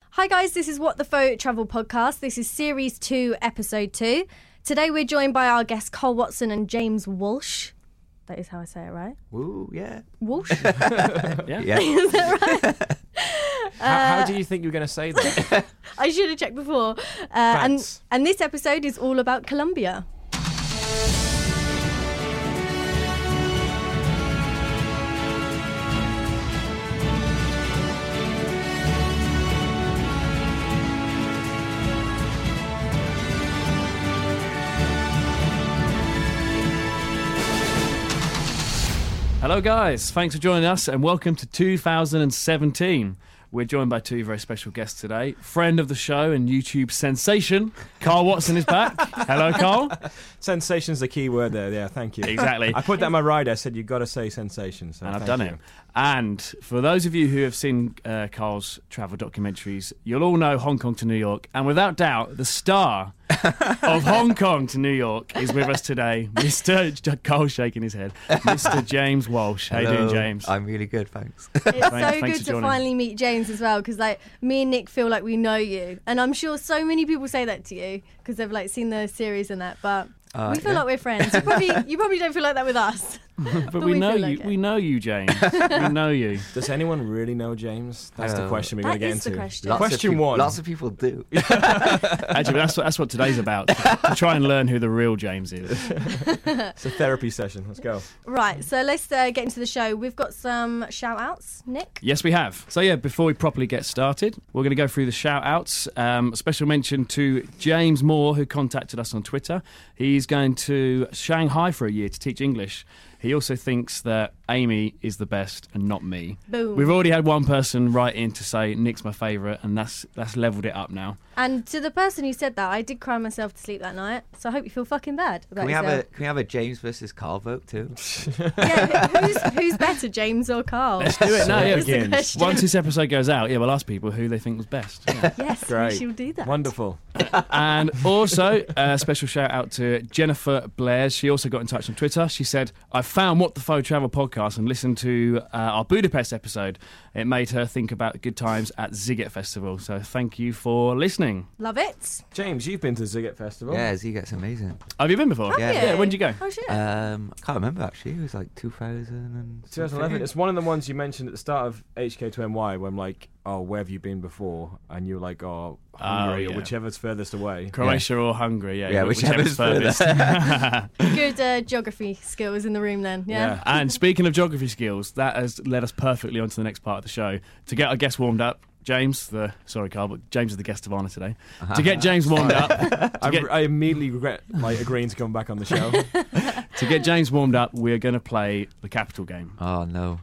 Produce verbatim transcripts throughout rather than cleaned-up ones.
Hi guys, this is What the Faux Travel Podcast. This is Series two, Episode two. Today we're joined by our guests Carl Watson and James Walsh. That is how I say it, right? Woo, yeah. Walsh? yeah. Yeah. Is that right? How, how do you think you were going to say that? I should have checked before. Uh, and, and this episode is all about Colombia. Hello guys, thanks for joining us and welcome to two thousand seventeen. We're joined by two very special guests today. Friend of the show and YouTube sensation, Carl Watson is back. Hello, Carl. Sensation's the key word there, yeah, thank you. Exactly. I put that in my rider, I said you've got to say sensation. So and I've thank done you. it. And for those of you who have seen uh, Carl's travel documentaries, you'll all know Hong Kong to New York. And without doubt, the star of Hong Kong to New York is with us today, Mister Carl's shaking his head, Mister James Walsh. How you doing, James? I'm really good, thanks. It's Thanks- so thanks good for to joining. finally meet James as well, because like me and Nick feel like we know you, and I'm sure so many people say that to you because they've like seen the series and that. But Uh, we feel yeah. like we're friends. You probably you probably don't feel like that with us. but, but we, we know feel you. like it. We know you, James. we know you. Does anyone really know James? That's the Uh, question we're going That to get is into. the question. Lots Question of peop- one. Lots of people do. Actually, that's what, that's what today's about. To try and learn who the real James is. It's a therapy session. Let's go. Right, so let's uh, get into the show. We've got some shout-outs. Nick? Yes, we have. So, yeah, before we properly get started, we're going to go through the shout-outs. Um, a special mention to James Moore, who contacted us on Twitter. He's going to Shanghai for a year to teach English. He also thinks that Amy is the best and not me. Boom. We've already had one person write in to say Nick's my favourite, and that's that's levelled it up now. And to the person who said that, I did cry myself to sleep that night, so I hope you feel fucking bad about Can we have a yourself. Can we have a James versus Carl vote too? Yeah, who's, who's better, James or Carl? Let's do it now. So Yeah. Is the begins. question. Once this episode goes out, yeah, we'll ask people who they think was best. Yeah. Yes, Great. we shall do that. Wonderful. And also, a special shout out to Jennifer Blair. She also got in touch on Twitter. She said, I found What the Faux Travel podcast and listened to uh, our Budapest episode. It made her think about good times at Ziget Festival. So thank you for listening. Love it. James, you've been to Ziget Festival. Yeah, Ziget's amazing. Have you been before? Yeah. Yeah, when did you go? Oh, shit. Um, I can't remember actually. It was like two thousand twenty eleven. It's one of the ones you mentioned at the start of H K two N Y when I'm like, oh, where have you been before? And you were like, oh, Hungary yeah. or whichever's furthest away. Croatia or Hungary, yeah. Yeah, wh- whichever's furthest. Good uh, geography skills in the room then, yeah? Yeah. And speaking of geography skills, that has led us perfectly onto the next part of the show. To get our guests warmed up, James, the sorry, Carl, but James is the guest of honour today. To get James warmed up, to I, get, I immediately regret like agreeing to come back on the show. to get James warmed up, we're going to play the capital game. Oh no.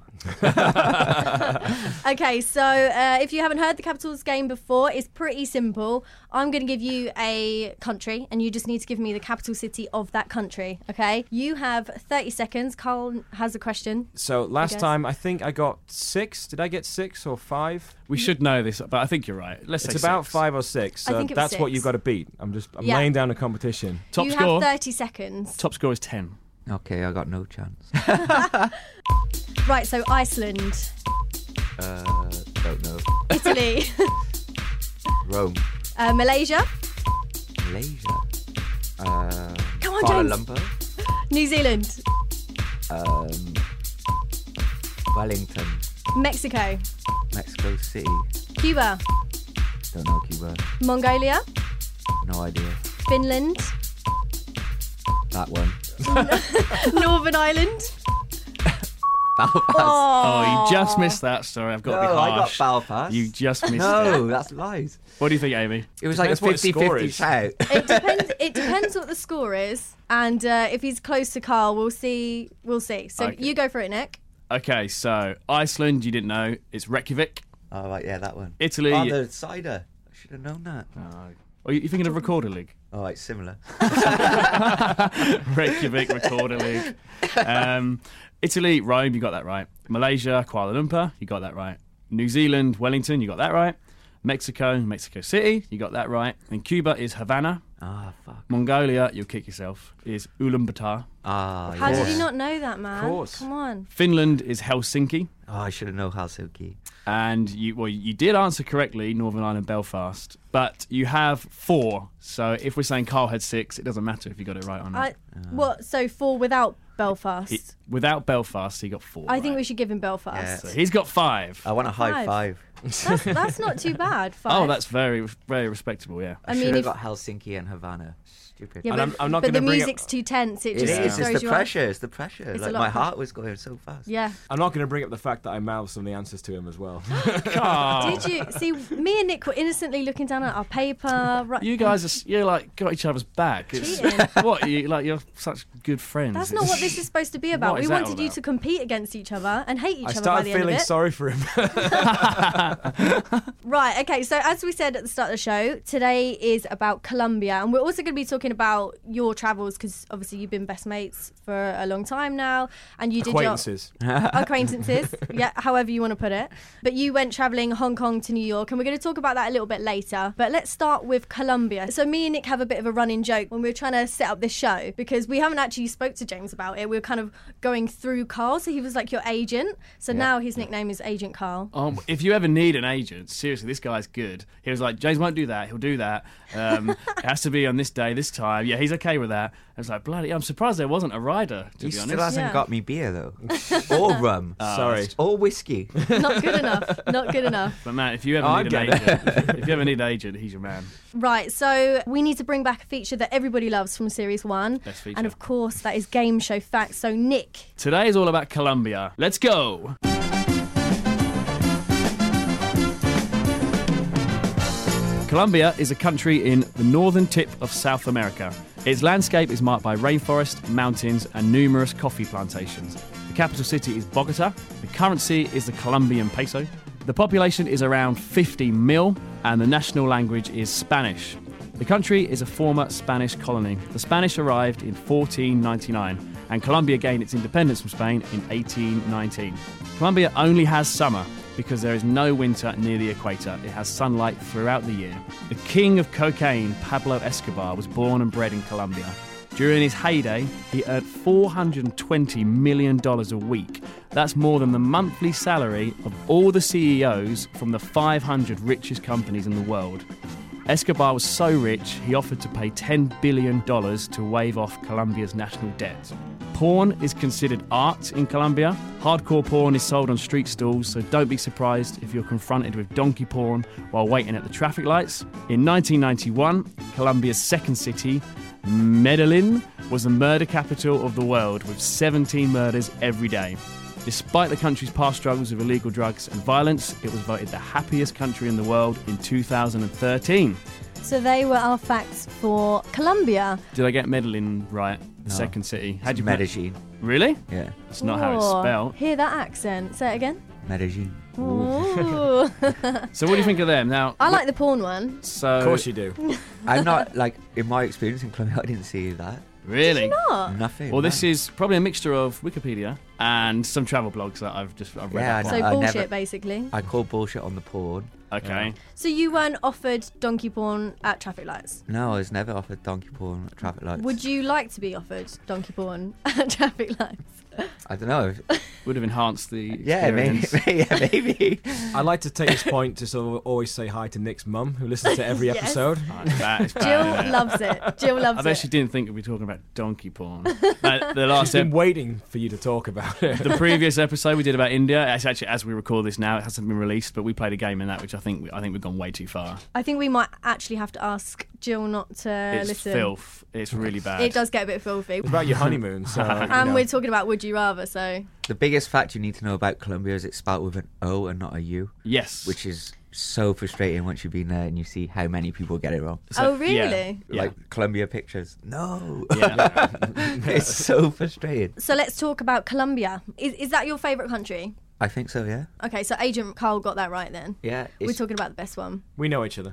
Okay, so uh, if you haven't heard the Capitals game before, it's pretty simple. I'm going to give you a country, and you just need to give me the capital city of that country, okay? You have thirty seconds. Carl has a question. So last guess. time I think I got six. Did I get six or five? We should know this, but I think you're right. Let's say It's about six. five or six. I So think it was that's what six. you've got to beat. I'm just I'm Yeah. laying down a competition. Top you score. have thirty seconds. Top score is ten. Okay, I got no chance. Right, so Iceland, Uh, don't know. Italy, Rome, uh, Malaysia, Malaysia, uh, Come on, Kuala James. Lumpur, New Zealand, um, Wellington, Mexico, Mexico City. Cuba, Don't know Cuba. Mongolia, No idea. Finland, That one. Northern Ireland. Belfast. Oh, you just missed that. Sorry, I've got no, to be I got harsh. Belfast. You just missed it. no, that's lies. What do you think, Amy? It was like a Depends what his score fifty-fifty is. shout. It depends. It depends what the score is, and uh, if he's close to Carl, we'll see. We'll see. So Okay. you go for it, Nick. Okay, so Iceland, you didn't know. It's Reykjavik. Oh, right, yeah, that one. Italy. Oh, the cider. I should have known that. Oh, are you thinking of Recorder League? Oh, it's similar. Reykjavik, Recorder League. Um, Italy, Rome, you got that right. Malaysia, Kuala Lumpur, you got that right. New Zealand, Wellington, you got that right. Mexico, Mexico City, you got that right. And Cuba is Havana. Ah, fuck. Mongolia, you'll kick yourself, is Ulaanbaatar. Ah, How yeah. did you not know that, man? Of course. Come on. Finland is Helsinki. Oh, I should have known Helsinki. And you, well, you did answer correctly, Northern Ireland, Belfast, but you have four. So if we're saying Carl had six, it doesn't matter if you got it right or not. I, what? So four without Belfast. He, without Belfast, he got four. I think right. we should give him Belfast. Yeah. So he's got five. I want a high Five. five. That's, that's not too bad. Five. Oh, that's very, very respectable. Yeah. I, I should mean, have if- got Helsinki and Havana. Stupid. Yeah, And but, I'm- I'm not but the gonna bring up- music's too tense. It It just is. it It's throws the you pressure. It's the pressure. It's a like lot my of heart pressure. was going so fast. off. Yeah. I'm not going to bring up the fact that I mouthed some of the answers to him as well. Oh. Did you see? Me and Nick were innocently looking down at our paper. Right, You guys are you're like got each other's back. It's, Cheating. what you like? You're such good friends. That's not what this is supposed to be about. What We is that all wanted you about? to compete against each other and hate each I other by started the end of feeling it. sorry for him. Right, okay, so as we said at the start of the show, today is about Colombia, and we're also going to be talking about your travels because obviously you've been best mates for a long time now, and you did Acquaintances. your acquaintances, yeah, however you want to put it. But you went traveling Hong Kong to New York, and we're going to talk about that a little bit later. But let's start with Colombia. So me and Nick have a bit of a running joke when we were trying to set up this show because we haven't actually spoke to James about it. We were kind of going through Carl, so he was like your agent. So Yeah. now his nickname is Agent Carl. Um, if you ever need an agent, seriously, this guy's good. He was like, James won't do that. He'll do that. Um, it has to be on this day, this time. Yeah, he's okay with that. I was like, bloody, I'm surprised there wasn't a rider, to He be still honest. hasn't Yeah. got me beer though, or rum, Sorry. or whiskey. Not good enough. Not good enough. But man, if you ever Oh, need I an get it. agent, if you ever need an agent, he's your man. Right, so we need to bring back a feature that everybody loves from Series one. Best feature. And of course, that is Game Show Facts. So, Nick, Today is all about Colombia. Let's go. Colombia is a country in the northern tip of South America. Its landscape is marked by rainforest, mountains, and numerous coffee plantations. The capital city is Bogota. The currency is the Colombian peso. The population is around fifty mil, and the national language is Spanish. The country is a former Spanish colony. The Spanish arrived in fourteen ninety-nine, and Colombia gained its independence from Spain in eighteen nineteen. Colombia only has summer because there is no winter near the equator. It has sunlight throughout the year. The king of cocaine, Pablo Escobar, was born and bred in Colombia. During his heyday, he earned four hundred twenty million dollars a week. That's more than the monthly salary of all the C E Os from the five hundred richest companies in the world. Escobar was so rich, he offered to pay ten billion dollars to waive off Colombia's national debt. Porn is considered art in Colombia. Hardcore porn is sold on street stalls, so don't be surprised if you're confronted with donkey porn while waiting at the traffic lights. In nineteen ninety-one, Colombia's second city, Medellin, was the murder capital of the world, with seventeen murders every day. Despite the country's past struggles with illegal drugs and violence, it was voted the happiest country in the world in two thousand thirteen. so they were our facts for Colombia. Did I get Medellin right? The No. second city. How'd It's you Medellin. Really? Yeah, That's not how it's Oh, spelled. Hear that accent. Say it again. Medellin. Ooh. So what do you think of them now? I like the porn one. So Of course you do. I'm not like in my experience in Colombia. I didn't see that. really. Oh. Nothing. Well, this no. is probably a mixture of Wikipedia and some travel blogs that I've just I've read. Yeah, up I on. So I bullshit, never- basically. I call bullshit on the porn. Okay. So you weren't offered donkey porn at traffic lights. No, I was never offered donkey porn at traffic lights. Would you like to be offered donkey porn at traffic lights? I don't know. Would have enhanced the Yeah, maybe. experience. yeah, maybe. I'd like to take this point to sort of always say hi to Nick's mum, who listens to every Yes. episode. Oh, it's bad, it's bad, Jill isn't it? loves it. Jill loves I bet it. she didn't think we'd be talking about donkey porn. Uh, the She's last been ep- waiting for you to talk about it. the previous episode we did about India. It's actually, as we record this now, it hasn't been released, but we played a game in that, which I think I think we've gone way too far. I think we might actually have to ask Jill not to It's listen. filth. It's really bad. It does get a bit filthy. It's about your honeymoon, so you And know. we're talking about Would You Rather, so The biggest fact you need to know about Colombia is it's spelled with an O and not a U, Yes. which is so frustrating once you've been there and you see how many people get it wrong. So- Oh, really? Yeah. Yeah. Like Colombia pictures. No. Yeah. It's so frustrating. So let's talk about Colombia. Is, is that your favourite country? I think so, yeah. Okay, so Agent Carl got that right then. Yeah. We're It's, talking about the best one. We know each other.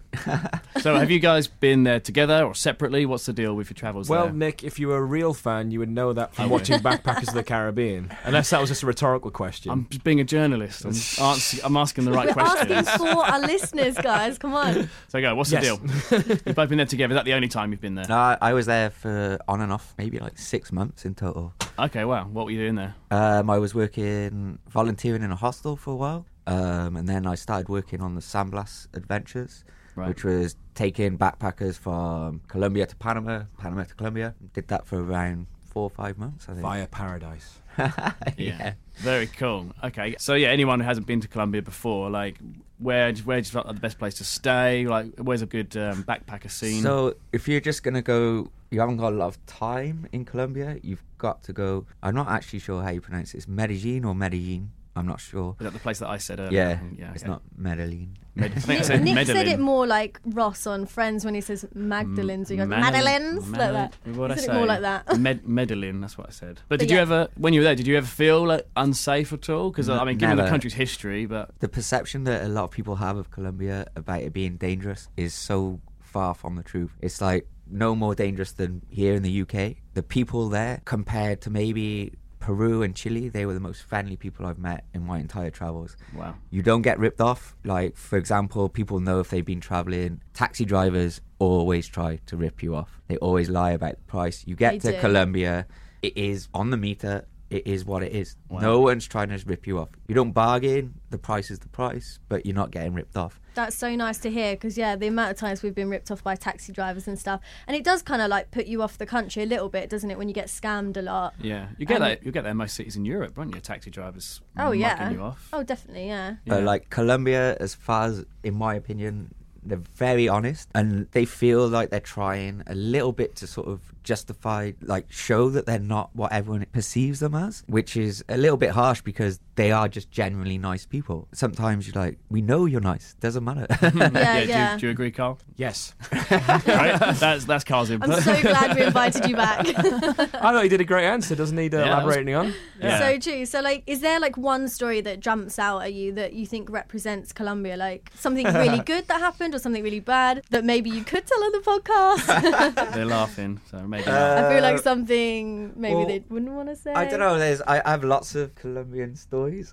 So have you guys been there together or separately? What's the deal with your travels Well, there? Nick, if you were a real fan, you would know that from Okay. watching Backpackers of the Caribbean. Unless that was just a rhetorical question. I'm just being a journalist. I'm, ans- I'm asking the right We're questions. asking for our listeners, guys. Come on. So go, what's Yes. the deal? You've both been there together. Is that the only time you've been there? no, I, I was there for on and off, maybe like six months in total. Okay, wow. What were you doing there? Um, I was working, volunteering in a hostel for a while. Um, and then I started working on the Sandblast Adventures, Right. which was taking backpackers from Colombia to Panama, Panama to Colombia. Did that for around four or five months, I think. Via Paradise. Yeah. Very cool. Okay. So yeah, anyone who hasn't been to Colombia before, like, where where do you feel like the best place to stay? Like, where's a good um, backpacker scene? So if you're just going to go, you haven't got a lot of time in Colombia, you've got to go, I'm not actually sure how you pronounce it. It's Medellin or Medellin, I'm not sure. Is that the place that I said earlier? Yeah, yeah it's okay. not Medellin. Med- I think I Nick, said Nick said Medellin. it more like Ross on Friends when he says Magdalene's. He goes, Madel- Madeleines? Like that. What He I said say? it more like that. Med- Medellin, that's what I said. But, But did yeah. you ever, when you were there, did you ever feel like unsafe at all? Because I mean, given the Never. country's history, but The perception that a lot of people have of Colombia about it being dangerous is so far from the truth. It's like no more dangerous than here in the U K. The people there, compared to maybe Peru and Chile, they were the most friendly people I've met in my entire travels. wow. You don't get ripped off. Like, for example, people know if they've been traveling. Taxi drivers always try to rip you off. They always lie about the price. You get They to do. Colombia, it is on the meter. It is what it is. Wow. No one's trying to rip you off. You don't bargain. The price is the price, but you're not getting ripped off. That's so nice to hear because, yeah, the amount of times we've been ripped off by taxi drivers and stuff. And it does kind of like put you off the country a little bit, doesn't it, when you get scammed a lot? Yeah, you get Um, that. You get that in most cities in Europe, don't you? Taxi drivers. Oh, yeah. mucking you off. Oh, definitely, yeah. Yeah. But like Colombia, as far as, in my opinion, they're very honest and they feel like they're trying a little bit to sort of justify, like show that they're not what everyone perceives them as, which is a little bit harsh because they are just genuinely nice people. Sometimes you're like, we know you're nice, doesn't matter. Yeah, do, yeah. you, do you agree, Carl? Yes. Right? That's that's Carl's input. I'm so glad we invited you back. I thought he did a great answer. Doesn't need uh, Yeah, that was- elaborating on. Yeah. So true. So, like, is there like one story that jumps out at you that you think represents Colombia? Like something really good that happened or something really bad that maybe you could tell on the podcast? They're laughing, so maybe. not. I feel like Uh, something maybe well, they wouldn't want to say. I don't know. There's, I, I have lots of Colombian stories,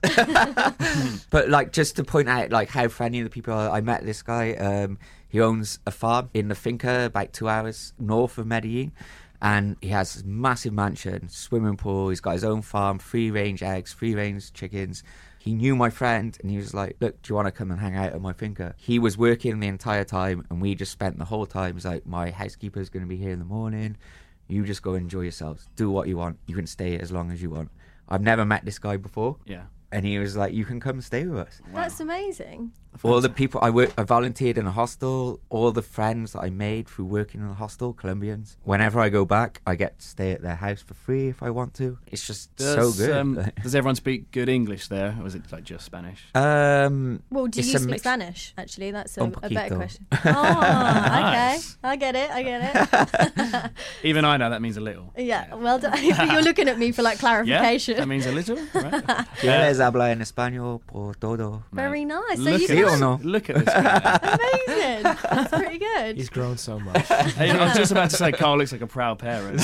but like just to point out like how friendly the people are. I met this guy. Um, he owns a farm in the finca, about two hours north of Medellin, and he has this massive mansion, swimming pool. He's got his own farm, free range eggs, free range chickens. He knew my friend and he was like, look, do you want to come and hang out at my finca? He was working the entire time and we just spent the whole time. He's like, my housekeeper's going to be here in the morning. You just go enjoy yourselves. Do what you want. You can stay as long as you want. I've never met this guy before. Yeah. And he was like, you can come stay with us. That's amazing. All the people I work, I volunteered in a hostel. All the friends that I made through working in a hostel, Colombians. Whenever I go back, I get to stay at their house for free if I want to. It's just Does, so good. Um, does everyone speak good English there, or is it like just Spanish? um, Well, do It's you a speak mix- Spanish? Actually, that's a, Un a better poquito. question. Oh, okay. Nice. I get it. I get it. Even I know that means a little. Yeah. Well done. You're looking at me for like Yeah, clarification. that means a little. Right? ¿Quieres hablar en español por todo? Very nice. So Look you at, Sí o can... no? look at this guy. Amazing. That's pretty good. He's grown so much. Hey, I was just about to say Carl looks like a proud parent.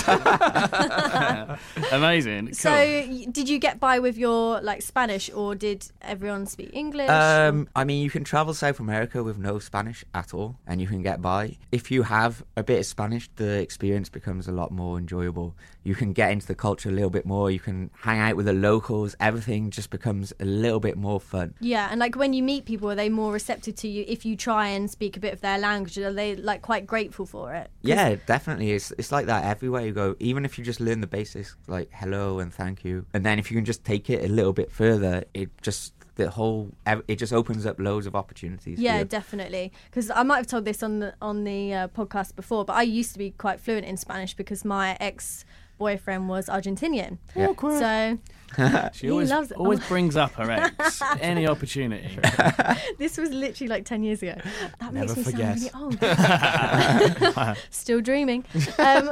Amazing. Cool. So, y- did you get by with your like Spanish, or did everyone speak English? Um, I mean, you can travel South America with no Spanish at all, and you can get by. If you have a bit of Spanish, the experience becomes a lot more enjoyable. You can get into the culture a little bit more. You can hang out with the locals. Everything just becomes a little bit more fun. Yeah, and like when you meet people, are they more receptive to you if you try and speak a bit of their language? Are they like quite grateful for it? 'Cause- Yeah, definitely. It's it's like that everywhere you go. Even if you just learn the basics, like hello and thank you, and then if you can just take it a little bit further, it just the whole it just opens up loads of opportunities. for Yeah, you. definitely. Because I might have told this on the on the uh, podcast before, but I used to be quite fluent in Spanish because my ex boyfriend was Argentinian. Yeah. So She He always, loves it. always Oh. brings up her ex, any opportunity. this was literally like ten years ago. That makes Never me forget. sound really old. Still dreaming. Um,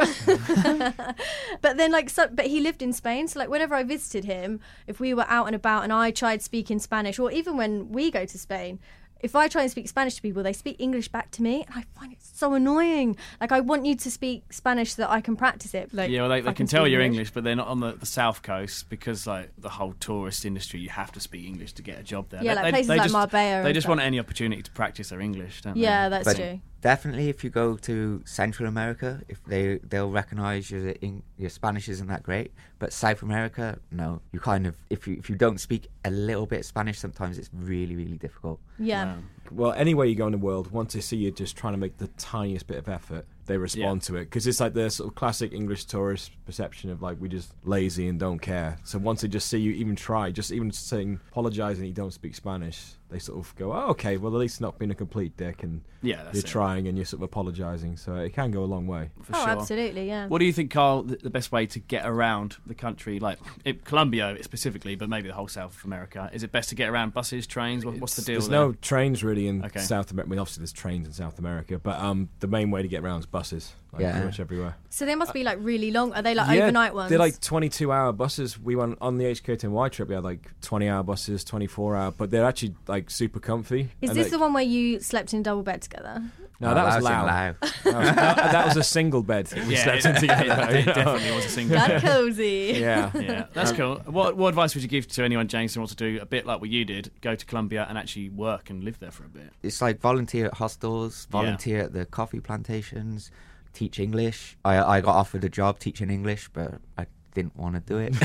but then, like, so, but he lived in Spain. So, like, whenever I visited him, if we were out and about and I tried speaking Spanish, or even when we go to Spain, if I try and speak Spanish to people, they speak English back to me, and I find it so annoying. Like, I want you to speak Spanish so that I can practice it. Like, Yeah, well, they, if they I can speak tell you're English, but they're not on the, the south coast because, like, the whole tourist industry, you have to speak English to get a job there. Yeah, They- like they, places they like just, Marbella They and just stuff. want any opportunity to practice their English, don't Yeah, they? that's But true. definitely, if you go to Central America, if they they'll recognise your in, your Spanish isn't that great. But South America, no. You kind of if you if you don't speak a little bit of Spanish, sometimes it's really really difficult. Yeah. Wow. Well, anywhere you go in the world, once they see you just trying to make the tiniest bit of effort, they respond to it. Because it's like the sort of classic English tourist perception of, like, we just lazy and don't care. So once they just see you even try, just even saying, apologising that you don't speak Spanish, they sort of go, oh, okay, well, at least not being a complete dick and Yeah, that's you're it. trying and you're sort of apologising. So it can go a long way. For Oh, sure. absolutely, yeah. What do you think, Carl, the, the best way to get around the country, like it, Colombia specifically, but maybe the whole South of America? Is it best to get around buses, trains? What, what's the deal There's there? no trains really in Okay. South America. I mean, obviously there's trains in South America, but um, the main way to get around is buses, like Yeah. pretty much everywhere. So they must be like really long. Are they like Yeah, overnight ones? They're like twenty-two hour buses. We went on the H K ten Y trip. We had like twenty hour buses, twenty-four hour, but they're actually like super comfy. Is And this they- the one where you slept in double bed together? No, Oh, that was in loud. Lao. That was, that, that was a single bed. that We Yeah, slept it, in together. it- it definitely was a single That bed. cozy. Yeah. Yeah, that's cool. What, what advice would you give to anyone, James, who wants to do a bit like what you did, go to Colombia and actually work and live there for a bit? It's like volunteer at hostels, volunteer at the coffee plantations, teach English. I I got offered a job teaching English, but I didn't want to do it.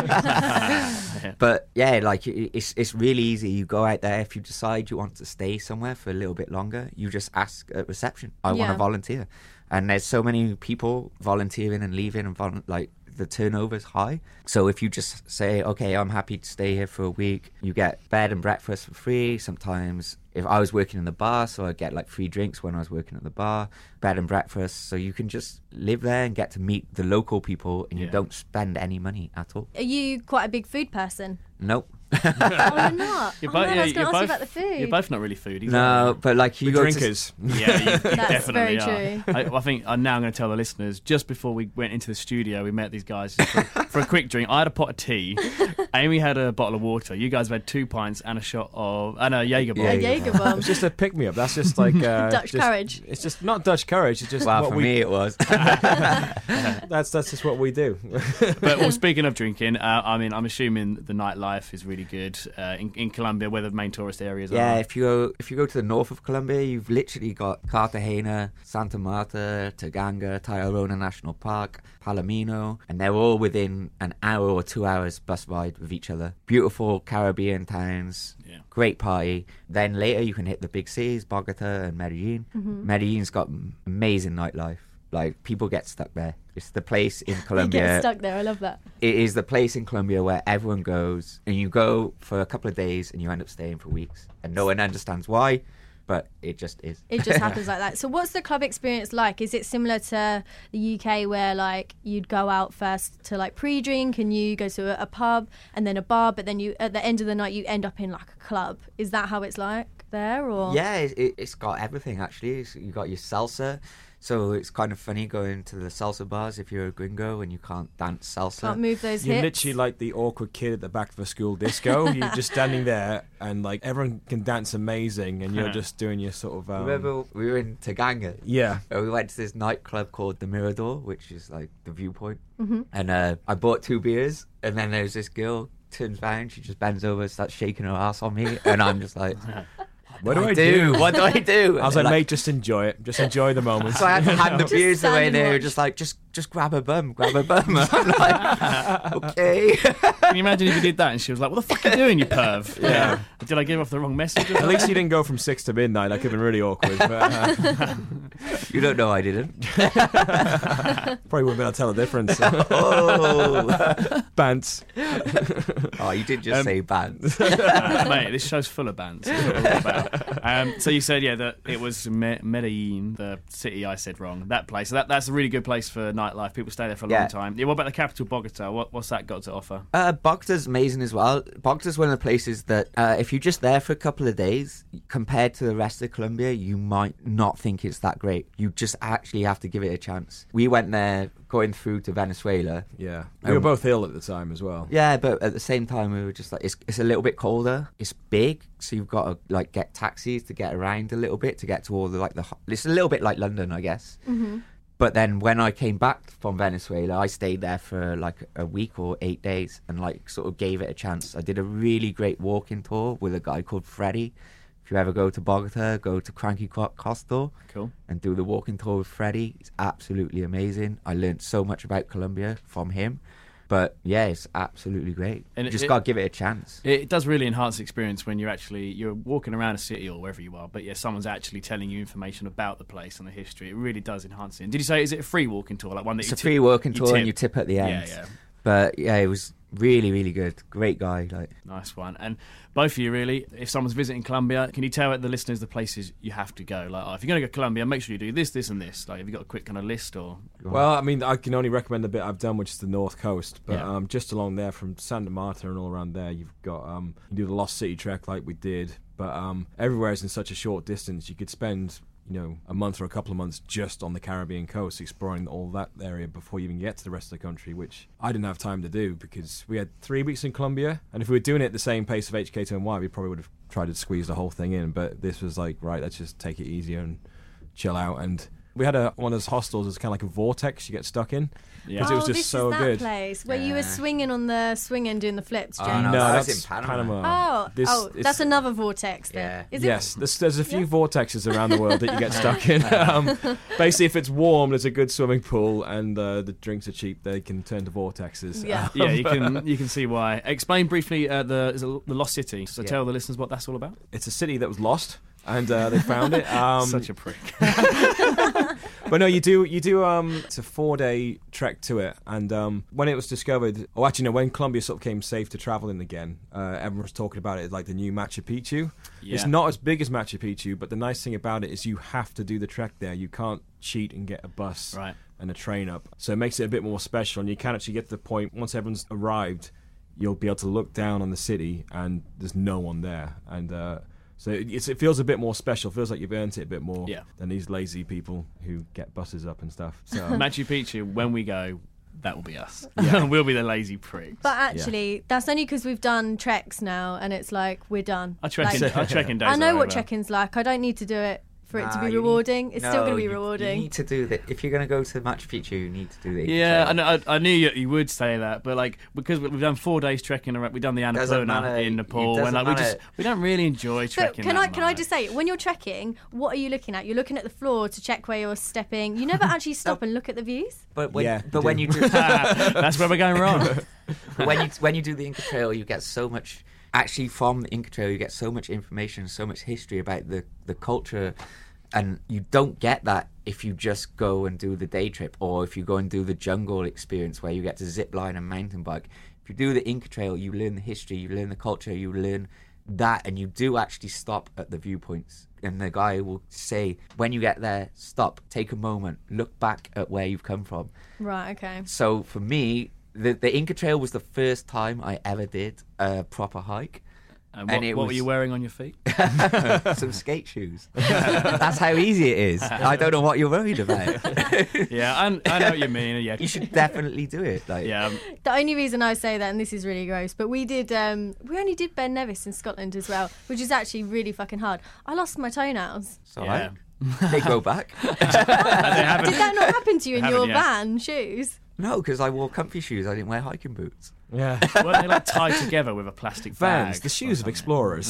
But yeah, like it- it's it's really easy. You go out there. If you decide you want to stay somewhere for a little bit longer, you just ask at reception, I want Yeah. to volunteer. And there's so many people volunteering and leaving, and vol- like the turnover's high. So if you just say, okay, I'm happy to stay here for a week, you get bed and breakfast for free. Sometimes if I was working in the bar, so I get like free drinks when I was working at the bar, bed and breakfast. So you can just live there and get to meet the local people, and you Yeah. don't spend any money at all. Are you quite a big food person? Nope. Oh, you're not. You're oh, both, man, yeah, I was going you're to ask both, you about the food. You're both not really foodies. No, are you? but like you We go drinkers. Yeah, you, you That's definitely very are. true. I, I think I'm now going to tell the listeners. Just before we went into the studio, we met these guys for, for a quick drink. I had a pot of tea. Amy had a bottle of water. You guys have had two pints and a shot of and a Jaeger bomb. Yeah, A yeah. Jaeger bomb. It's just a pick me up. That's just like uh, Dutch just- courage. It's just not Dutch courage. It's just Well, what for we. me it was. That's that's just what we do. But well, speaking of drinking, uh, I mean, I'm assuming the nightlife is really good uh, in, in Colombia, where the main tourist areas Yeah, are. if you go if you go to the north of Colombia, you've literally got Cartagena, Santa Marta, Taganga, Tayrona National Park, Palomino, and they're all within an hour or two hours bus ride with each other. Beautiful Caribbean towns, Yeah. great party. Then later you can hit the big cities, Bogota and Medellin. Mm-hmm. Medellin's got m- amazing nightlife. Like people get stuck there. It's the place in You Colombia. get stuck there. I love that. It is the place in Colombia where everyone goes, and you go for a couple of days, and you end up staying for weeks, and no one understands why, but it just is. It just happens like that. So what's the club experience like? Is it similar to the U K where like you'd go out first to like pre-drink and you go to a, a pub and then a bar, but then you at the end of the night you end up in like a club? Is that how it's like there or? Yeah, it, it- it's got everything actually. It's, you got your salsa, so it's kind of funny going to the salsa bars if you're a gringo and you can't dance salsa. Can't move those You're hips. literally like the awkward kid at the back of a school disco. You're just standing there, and like everyone can dance amazing, and you're just doing your sort of. Um, Remember we were in Taganga. Yeah. Uh, We went to this nightclub called the Mirador, which is like the viewpoint. Mm-hmm. And uh, I bought two beers, and then there's this girl turns round, she just bends over, starts shaking her ass on me, and I'm just like, What do I do? What do I do? I was And like, they're mate, just enjoy it. Just enjoy the moment. so I had to hand the Just beers stand away, and and they were watch. just like, just just grab a bum, grab a bum. I'm like, okay. Can you imagine if you did that and she was like, "What the fuck are you doing, you perv?" Yeah. Did I give off the wrong message? Or At least you didn't go from six to midnight. That could have been really awkward. But, uh, You don't know I didn't. Probably wouldn't be able to tell the difference. Oh, Bants. oh, you did just Um, say bands. Uh, mate, this show's full of bands. That's what we're all about. Um, so you said, yeah, that it was Me- Medellin, the city I said wrong. That place. So that, that's a really good place for nightlife. People stay there for a Yeah. long time. Yeah, what about the capital, Bogota? What, what's that got to offer? Uh, Bogota's amazing as well. Bogota's one of the places that uh, if you're just there for a couple of days, compared to the rest of Colombia, you might not think it's that great. You just actually have to give it a chance. We went there going through to Venezuela. Yeah. We were Um, both ill at the time as well. Yeah, but at the same time, we were just like, it's, it's a little bit colder. It's big, so you've got to like get taxis to get around a little bit to get to all the like the. ho- It's a little bit like London, I guess. Mm-hmm. But then when I came back from Venezuela, I stayed there for like a week or eight days and like sort of gave it a chance. I did a really great walking tour with a guy called Freddie. If you ever go to Bogota, go to Cranky Co- Costo Cool. and do the walking tour with Freddie. It's absolutely amazing. I learned so much about Colombia from him. But yeah, it's absolutely great. And you it- just it- got to give it a chance. It does really enhance the experience when you're actually you're walking around a city or wherever you are, but yeah, someone's actually telling you information about the place and the history. It really does enhance it. And did you say is it a free walking tour, like one that It's you a tip- free walking you tour tip? and you tip at the end. Yeah, yeah. But yeah, it was really, really good. Great guy. Like Nice one. And both of you, really, if someone's visiting Colombia, can you tell the listeners the places you have to go? Like, oh, if you're going to go to Colombia, make sure you do this, this, and this. Like, have you got a quick kind of list or? Well, I mean, I can only recommend the bit I've done, which is the North Coast. But Yeah. um, just along there from Santa Marta and all around there, you've got um, you do the Lost City trek like we did. But um, everywhere is in such a short distance. You could spend, you know, a month or a couple of months just on the Caribbean coast, exploring all that area before you even get to the rest of the country, which I didn't have time to do because we had three weeks in Colombia. And if we were doing it at the same pace of H K two N Y, we probably would have tried to squeeze the whole thing in. But this was like, right, let's just take it easier and chill out. And we had a one of those hostels that's kind of like a vortex you get stuck in. Yeah. Because it was oh, just this so is that good. place where you were Yeah. swinging on the swing and doing the flips, Oh, James. no, no, that was that's in Panama. Oh, This- oh, it's- that's another vortex then. Yeah. Is it? Yes, there's, there's a few Yeah. vortexes around the world that you get stuck in. Um, basically, if it's warm, there's a good swimming pool, and uh, the drinks are cheap. They can turn to vortexes. Yeah. Yeah, you can you can see why. Explain briefly uh, the is it the Lost City. So Yeah. tell the listeners what that's all about. It's a city that was lost, and uh, they found it. Um, Such a prick. But no, you do you do um it's a four day trek to it, and um when it was discovered, oh actually no, when Colombia sort of came safe to travel in again, uh, everyone was talking about it as like the new Machu Picchu. Yeah. It's not as big as Machu Picchu, but the nice thing about it is you have to do the trek there. You can't cheat and get a bus Right. and a train up, so it makes it a bit more special. And you can actually get to the point once everyone's arrived, you'll be able to look down on the city and there's no one there, and uh, so it, it's, it feels a bit more special. It feels like you've earned it a bit more Yeah. than these lazy people who get buses up and stuff. So Machu Picchu. When we go, that will be us. Yeah. we'll be the lazy pricks. But actually, that's only because we've done treks now, and it's like we're done. Our trekking, Like, our trekking days. I know are what over. trekking's like. I don't need to do it for it to Nah, be you need- rewarding. It's still No, going to be you- rewarding. You need to do that. If you're going to go to Machu Picchu, you need to do the Yeah, I, trail. know, I, I knew you, you would say that, but like because we- we've done four days trekking, around, we've done the Doesn't Annapurna matter. in It Nepal, doesn't and like we just matter. we don't really enjoy But trekking. can that I can I much. just say, when you're trekking, what are you looking at? You're looking at the floor to check where you're stepping. You never actually stop and look at the views. But when, Yeah, but you when do. you do, That's where we're going wrong. but when you when you do the Inca Trail, you get so much. Actually, from the Inca Trail, you get so much information, so much history about the the culture, and you don't get that if you just go and do the day trip, or if you go and do the jungle experience where you get to zip line and mountain bike. If you do the Inca Trail, you learn the history, you learn the culture, you learn that, and you do actually stop at the viewpoints. And the guy will say, when you get there, stop, take a moment, look back at where you've come from. Right. Okay. So for me, the, the Inca Trail was the first time I ever did a proper hike. And And what, it what were was- you wearing on your feet? Some skate shoes. That's how easy it is. I don't know what you're worried about. Yeah, I, I know what you mean. Yeah, You should definitely do it. Like, yeah. um, The only reason I say that, and this is really gross, but we did, um, we only did Ben Nevis in Scotland as well, which is actually really fucking hard. I lost my toenails. it's all Yeah. right. They grow back. They haven't- Did that not happen to you in Haven't your yet. van shoes? No, because I wore comfy shoes. I didn't wear hiking boots. yeah, Weren't they like tied together with a plastic Vans, bag? the shoes of explorers.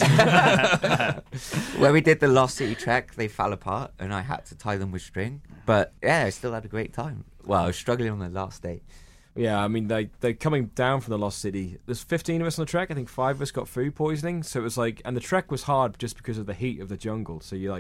When we did the Lost City trek, they fell apart, and I had to tie them with string. But yeah, I still had a great time. Well, I was struggling on the last day. Yeah, I mean, they they're coming down from the Lost City. There's fifteen of us on the trek. I think five of us got food poisoning. So it was like, and the trek was hard just because of the heat of the jungle. So you like,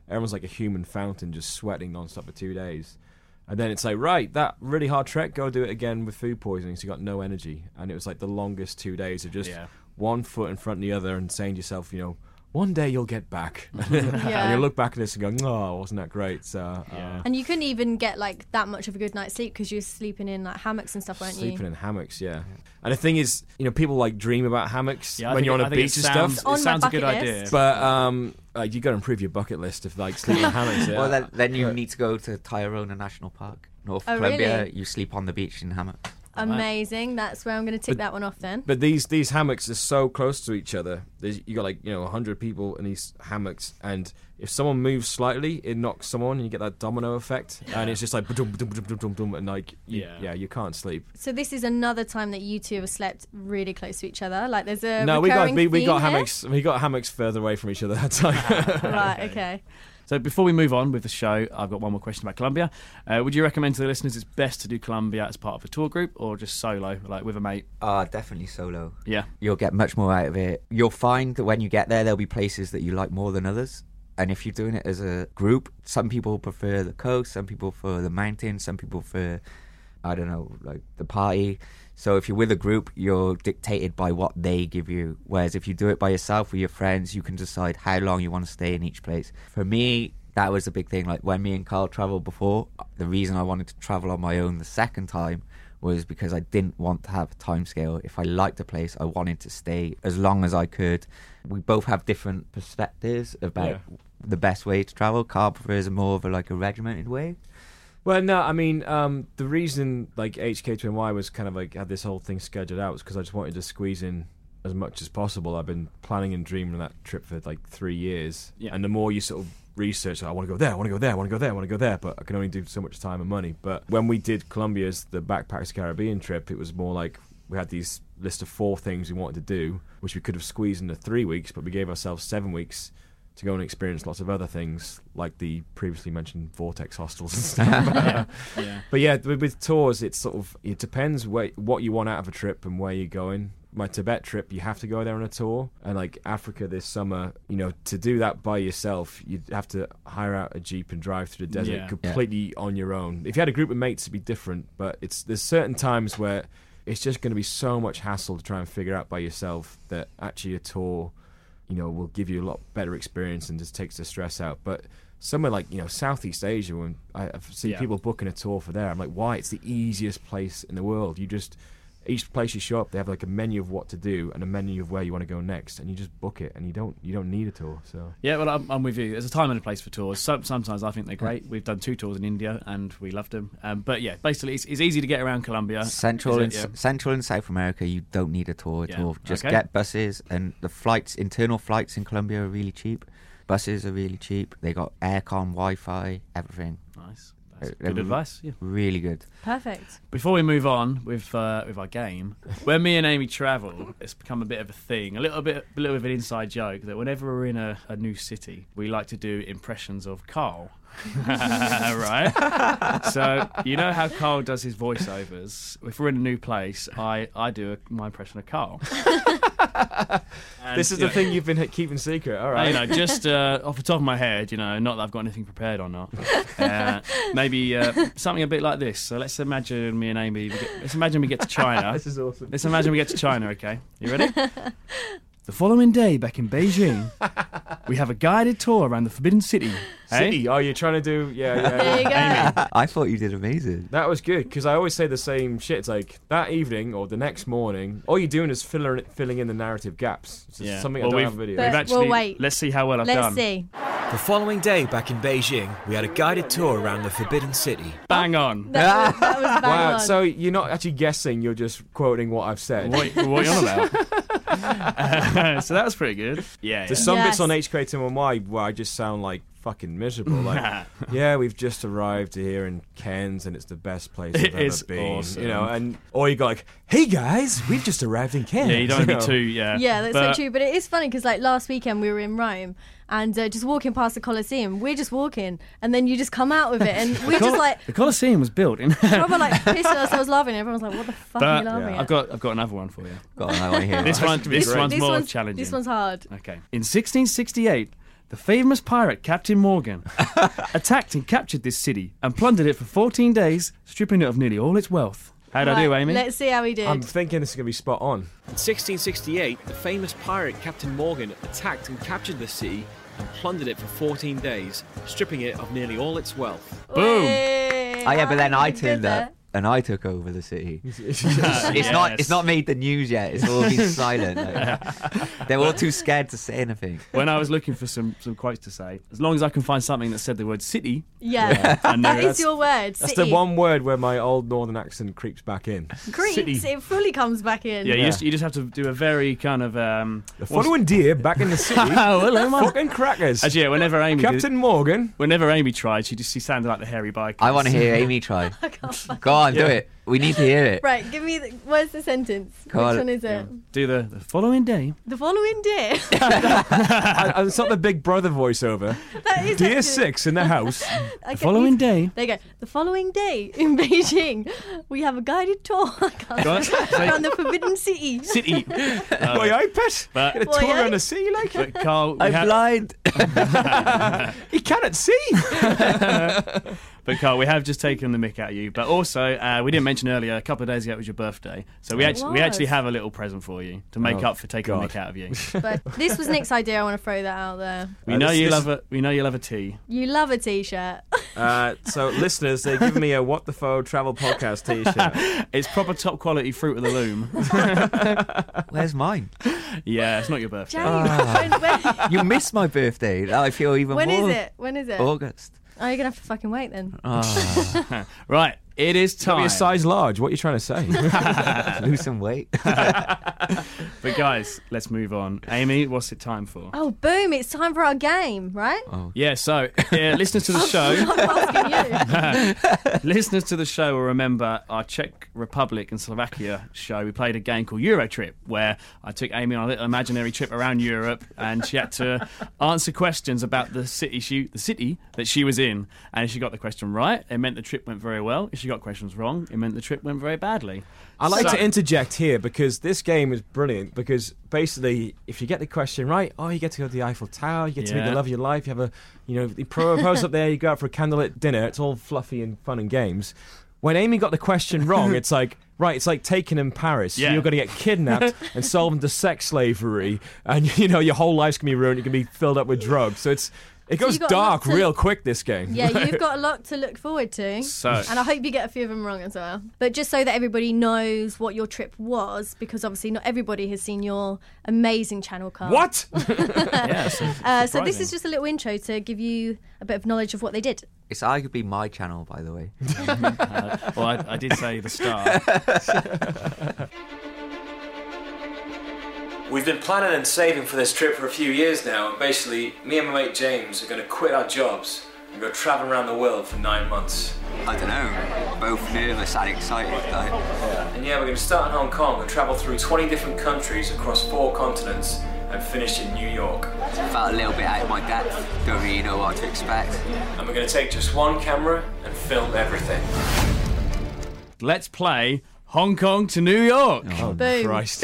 everyone's like a human fountain, just sweating nonstop for two days. And then it's like, right, that really hard trek, go do it again with food poisoning, so you got no energy. And it was like the longest two days of just Yeah. one foot in front of the other and saying to yourself, you know, one day you'll get back. Yeah. And you look back at this and go, oh, wasn't that great? So, uh, Yeah. And you couldn't even get like that much of a good night's sleep because you were sleeping in like hammocks and stuff, weren't sleeping you? in hammocks, yeah. And the thing is, you know, people like dream about hammocks Yeah, I when think you're it- on I a think it beach and sounds- stuff. On It my sounds a good bucket idea. list. But um, uh, you got to improve your bucket list if like sleeping in hammocks. Yeah. Well, then, then you But- need to go to Tyrone National Park, North Oh, Columbia. really? You sleep on the beach in hammocks. Amazing. That's where I'm going to tick But- that one off then. But these these hammocks are so close to each other. There's, you got like you know a hundred people in these hammocks, and if someone moves slightly, it knocks someone, and you get that domino effect. And it's just like ba-dum, ba-dum, ba-dum, ba-dum, ba-dum, and like you, Yeah. yeah, you can't sleep. So this is another time that you two have slept really close to each other. Like there's a no, we got recurring we, we theme got here? hammocks. We got hammocks further away from each other that time. Right. Okay. So before we move on with the show, I've got one more question about Colombia. Uh, would you recommend to the listeners it's best to do Colombia as part of a tour group or just solo, like with a mate? Ah, definitely solo. Yeah. You'll get much more out of it. You'll find that when you get there, there'll be places that you like more than others. And if you're doing it as a group, some people prefer the coast, some people for the mountains, some people for, I don't know, like the party. So if you're with a group, you're dictated by what they give you. Whereas if you do it by yourself with your friends, you can decide how long you want to stay in each place. For me, that was a big thing. Like when me and Carl travelled before, the reason I wanted to travel on my own the second time was because I didn't want to have a time scale. If I liked a place, I wanted to stay as long as I could. We both have different perspectives about Yeah. the best way to travel. Carl prefers a more of a, like a regimented way. Well, no, I mean, um, the reason like H K two N Y was kind of like had this whole thing scheduled out was because I just wanted to squeeze in as much as possible. I've been planning and dreaming of that trip for like three years, Yeah. and the more you sort of research, I want to go there, I want to go there, I want to go there, I want to go there, but I can only do so much time and money. But when we did Colombia's the Backpackers Caribbean trip, it was more like we had these list of four things we wanted to do, which we could have squeezed into three weeks, but we gave ourselves seven weeks to go and experience lots of other things, like the previously mentioned Vortex hostels and stuff. Yeah. yeah. But yeah, with, with tours, it's sort of it depends where, what you want out of a trip and where you're going. My Tibet trip, you have to go there on a tour, and like Africa this summer, you know, to do that by yourself, you'd have to hire out a jeep and drive through the desert Yeah. completely on your own. If you had a group of mates, it'd be different. But it's there's certain times where it's just going to be so much hassle to try and figure out by yourself that actually a tour, you know, will give you a lot better experience and just takes the stress out. But somewhere like, you know, Southeast Asia, when I- I've seen Yeah. people booking a tour for there, I'm like, why? It's the easiest place in the world. You just, each place you show up, they have like a menu of what to do and a menu of where you want to go next, and you just book it, and you don't you don't need a tour. So Yeah, well, I'm, I'm with you. There's a time and a place for tours. So, sometimes I think they're great. We've done two tours in India and we loved them. Um, but yeah, basically, it's, it's easy to get around Colombia. Central Is and it? Yeah. S Central and South America, you don't need a tour at Yeah. all. Just Okay. get buses, and the flights, internal flights in Colombia are really cheap. Buses are really cheap. They got aircon, Wi-Fi, everything. Nice. That's Uh, good uh, advice. Yeah. Really good. Perfect. Before we move on with uh, with our game, when me and Amy travel, it's become a bit of a thing, a little bit, a little bit of an inside joke that whenever we're in a, a new city, we like to do impressions of Carl. Right? So you know how Carl does his voiceovers. If we're in a new place, I I do a, my impression of Carl. And, this is you the know, thing you've been keeping secret. All You right. know, just uh, off the top of my head, you know, not that I've got anything prepared or not. Uh, maybe uh, something a bit like this. So let's imagine me and Amy. We get, let's imagine we get to China. This is awesome. Let's imagine we get to China. Okay, you ready? The following day, back in Beijing, we have a guided tour around the Forbidden City. Hey? City. Oh, you're trying to do yeah yeah. There yeah. you go. I thought you did amazing. That was good because I always say the same shit. It's like that evening or the next morning, all you're doing is filling filling in the narrative gaps. It's just something Well, I don't we've, have a video. But- we've actually. well, wait. Let's see how well I've Let's done. see. The following day, back in Beijing, we had a guided tour around the Forbidden City. Bang on. That was, that was bang Wow, on. so you're not actually guessing, you're just quoting what I've said. What, what are you on about? Uh, so that was pretty good. Yeah. There's yeah. some bits Yes. on H K two N Y where I just sound like fucking miserable. Like, yeah, we've just arrived here in Cairns and it's the best place I've It ever is been. awesome. You know, and or you go like, hey guys, we've just arrived in Cairns. Yeah, you don't want to know. be too. Yeah. Yeah, that's But- so true. But it is funny because, like, last weekend we were in Rome and uh, just walking past the Colosseum. We're just walking, and then you just come out with it, and we just like The Colosseum was built in. proper like pissing ourselves laughing. Everyone's like, "What the fuck are you But laughing yeah, at?" I've got I've got another one for you. God, I want to hear This that. one this great. one's this more one's, challenging. This one's hard. Okay. In sixteen sixty-eight, The famous pirate Captain Morgan attacked and captured this city and plundered it for fourteen days, stripping it of nearly all its wealth. How'd I do, Right, Amy? Let's see how he did. I'm thinking this is going to be spot on. In sixteen sixty-eight, the famous pirate Captain Morgan attacked and captured the city and plundered it for fourteen days, stripping it of nearly all its wealth. Boom. Way. Oh yeah, but then I Good turned there. up and I took over the city. It's Yes. not. It's not made the news yet. It's all been silent. Like, they're all too scared to say anything. When I was looking for some, some quotes to say, as long as I can find something that said the word city, Yeah, I know that is that's- your word. That's city. the one word where my old northern accent creeps back in. Creeps. city. It fully comes back in. yeah, you Yeah. just you just have to do a very kind of um. The following day, back in the city, Oh, hello, man. fucking crackers. As yeah, whenever Amy did, Captain Morgan. whenever Amy tried, she just she sounded like the hairy biker. I want to hear Amy try. I can't fuck- Go on, do Yeah. it. We need to hear it. Right, give me the. Where's the sentence? Go Which on. one is it? do the, the following day. The following day. and, and it's not the Big Brother voiceover. That is Dear actually- Six in the house. Okay, The following you- day. There you go. The following day in Beijing, we have a guided tour I can't Go on, say, say- around the Forbidden City. City. Boy, Uh, I bet. but- Get a Boy, tour I- around the sea, like. but Carl, we I'm have, blind. He cannot see. but Carl, we have just taken the mick out of you. But also, uh, we didn't mention earlier. A couple of days ago, it was your birthday, so we It actually we actually was. have a little present for you to make Oh, up for taking God. the mick out of you. But this was Nick's idea. I want to throw that out there. We Uh, know this- you this- love a we know you love a tea. You love a t-shirt. Uh, so, listeners, they give me a What the Fo Travel Podcast t-shirt. It's proper top quality Fruit of the Loom. Where's mine? Yeah, it's not your birthday. James, when, when, You missed my birthday. Now I feel even when more. is it? When is it? August. Oh, you're gonna have to fucking wait then. Oh, Right, it is Tell me time. a size large. What are you trying to say? lose some weight. But guys, let's move on. Amy, what's it time for? Oh, boom! It's time for our game, right? Oh. Yeah, so uh, listeners to the show, I'm asking you. listeners to the show will remember our Czech Republic and Slovakia show. We played a game called Eurotrip, where I took Amy on a little imaginary trip around Europe, and she had to answer questions about the city she, the city that she was in. And if she got the question right, it meant the trip went very well. If she got questions wrong, it meant the trip went very badly. I like So- to interject here because this game is brilliant. Because basically, if you get the question right, oh, you get to go to the Eiffel Tower, you get to meet Yeah. the love of your life. You have a, you know, you propose up there, you go out for a candlelit dinner. It's all fluffy and fun and games. When Amy got the question wrong, it's like, right, it's like Taken in Paris. Yeah. You're going to get kidnapped and sold into sex slavery, and you know your whole life's going to be ruined. You're going to be filled up with drugs. So it's it So goes you got a lot dark to- real quick. This game. Yeah, you've got a lot to look forward to. So, And I hope you get a few of them wrong as well. But just so that everybody knows what your trip was, because obviously not everybody has seen your amazing channel card. What? yeah, so, Uh, so this surprising. is just a little intro to give you a bit of knowledge of what they did. It's arguably my channel, by the way. Uh, well, I, I did say the star. We've been planning and saving for this trip for a few years now, and basically, me and my mate James are going to quit our jobs and go travelling around the world for nine months. I don't know. Both nervous and excited. Like. And yeah, we're going to start in Hong Kong and travel through twenty different countries across four continents and finish in New York. Felt a little bit out of my depth. Don't really know what to expect. And we're going to take just one camera and film everything. Let's play Hong Kong to New York. Oh, Boom. Christ.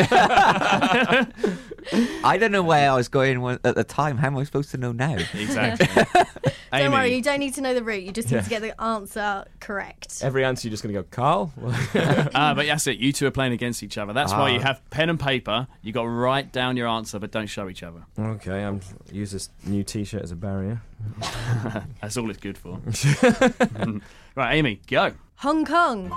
I don't know where I was going when- at the time. How am I supposed to know now? Exactly. Don't Amy, worry, you don't need to know the route. You just need Yeah. to get the answer correct. Every answer, you're just going to go, Carl? Ah, but that's it. You two are playing against each other. That's why Ah. you have pen and paper. You got to write down your answer, but don't show each other. Okay, I'm use this new T-shirt as a barrier. That's all it's good for. Right, Amy, go. Hong Kong.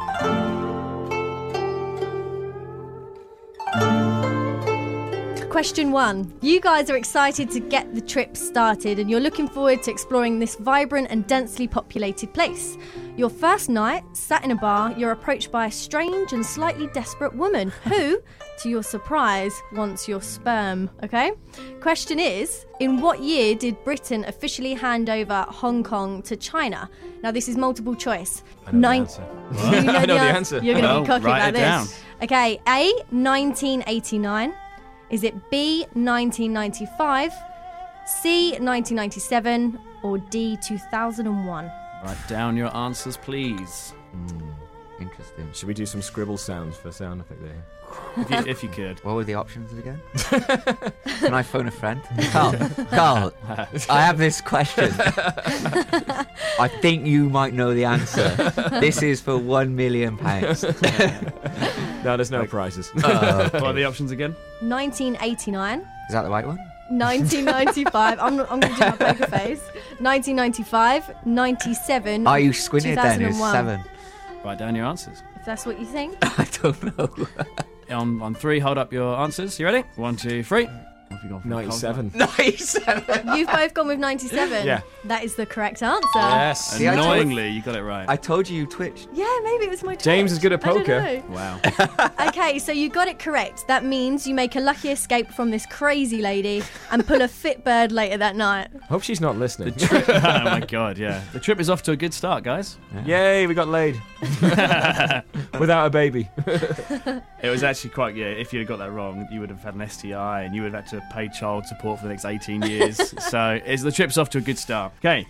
Question one. You guys are excited to get the trip started and you're looking forward to exploring this vibrant and densely populated place. Your first night, sat in a bar, you're approached by a strange and slightly desperate woman who, to your surprise, wants your sperm. Okay? Question is, in what year did Britain officially hand over Hong Kong to China? Now, this is multiple choice. I know Nine- the answer. You know I know the an- answer. You're going to Well, be cocky write about it this. down. Okay, A, nineteen eighty-nine. Is it B, nineteen ninety-five, C, nineteen ninety-seven, or D, two thousand one? Write down your answers, please. Interesting. Should we do some scribble sounds for sound effect there? If you, if you could. What were the options again? Can I phone a friend? Carl, Carl, I have this question. I think you might know the answer. This is for one million pounds. No, there's no prizes. Oh, What are the options again? nineteen eighty-nine, is that the right one? nineteen ninety-five. I'm, I'm going to do my poker face. nineteen ninety-five, ninety-seven. Are you squinting it then? It's two thousand one. seven. Write down your answers. If that's what you think. I don't know. On, on three, hold up your answers. You ready? One, two, three. What have you gone for? ninety-seven. ninety-seven. You've both gone with ninety-seven. Yeah. That is the correct answer. Yes. See, I told- Annoyingly, you got it right. I told you you twitched. Yeah, maybe it was my James twitch. is good at I don't poker. know. Wow. Okay, so you got it correct. That means you make a lucky escape from this crazy lady and pull a fit bird later that night. Hope she's not listening. oh my god, yeah. The trip is off to a good start, guys. Yay, we got laid. Without a baby. It was actually quite, yeah, if you had got that wrong, you would have had an S T I and you would have had to pay child support for the next eighteen years. So it's, the trip's off to a good start. Okay.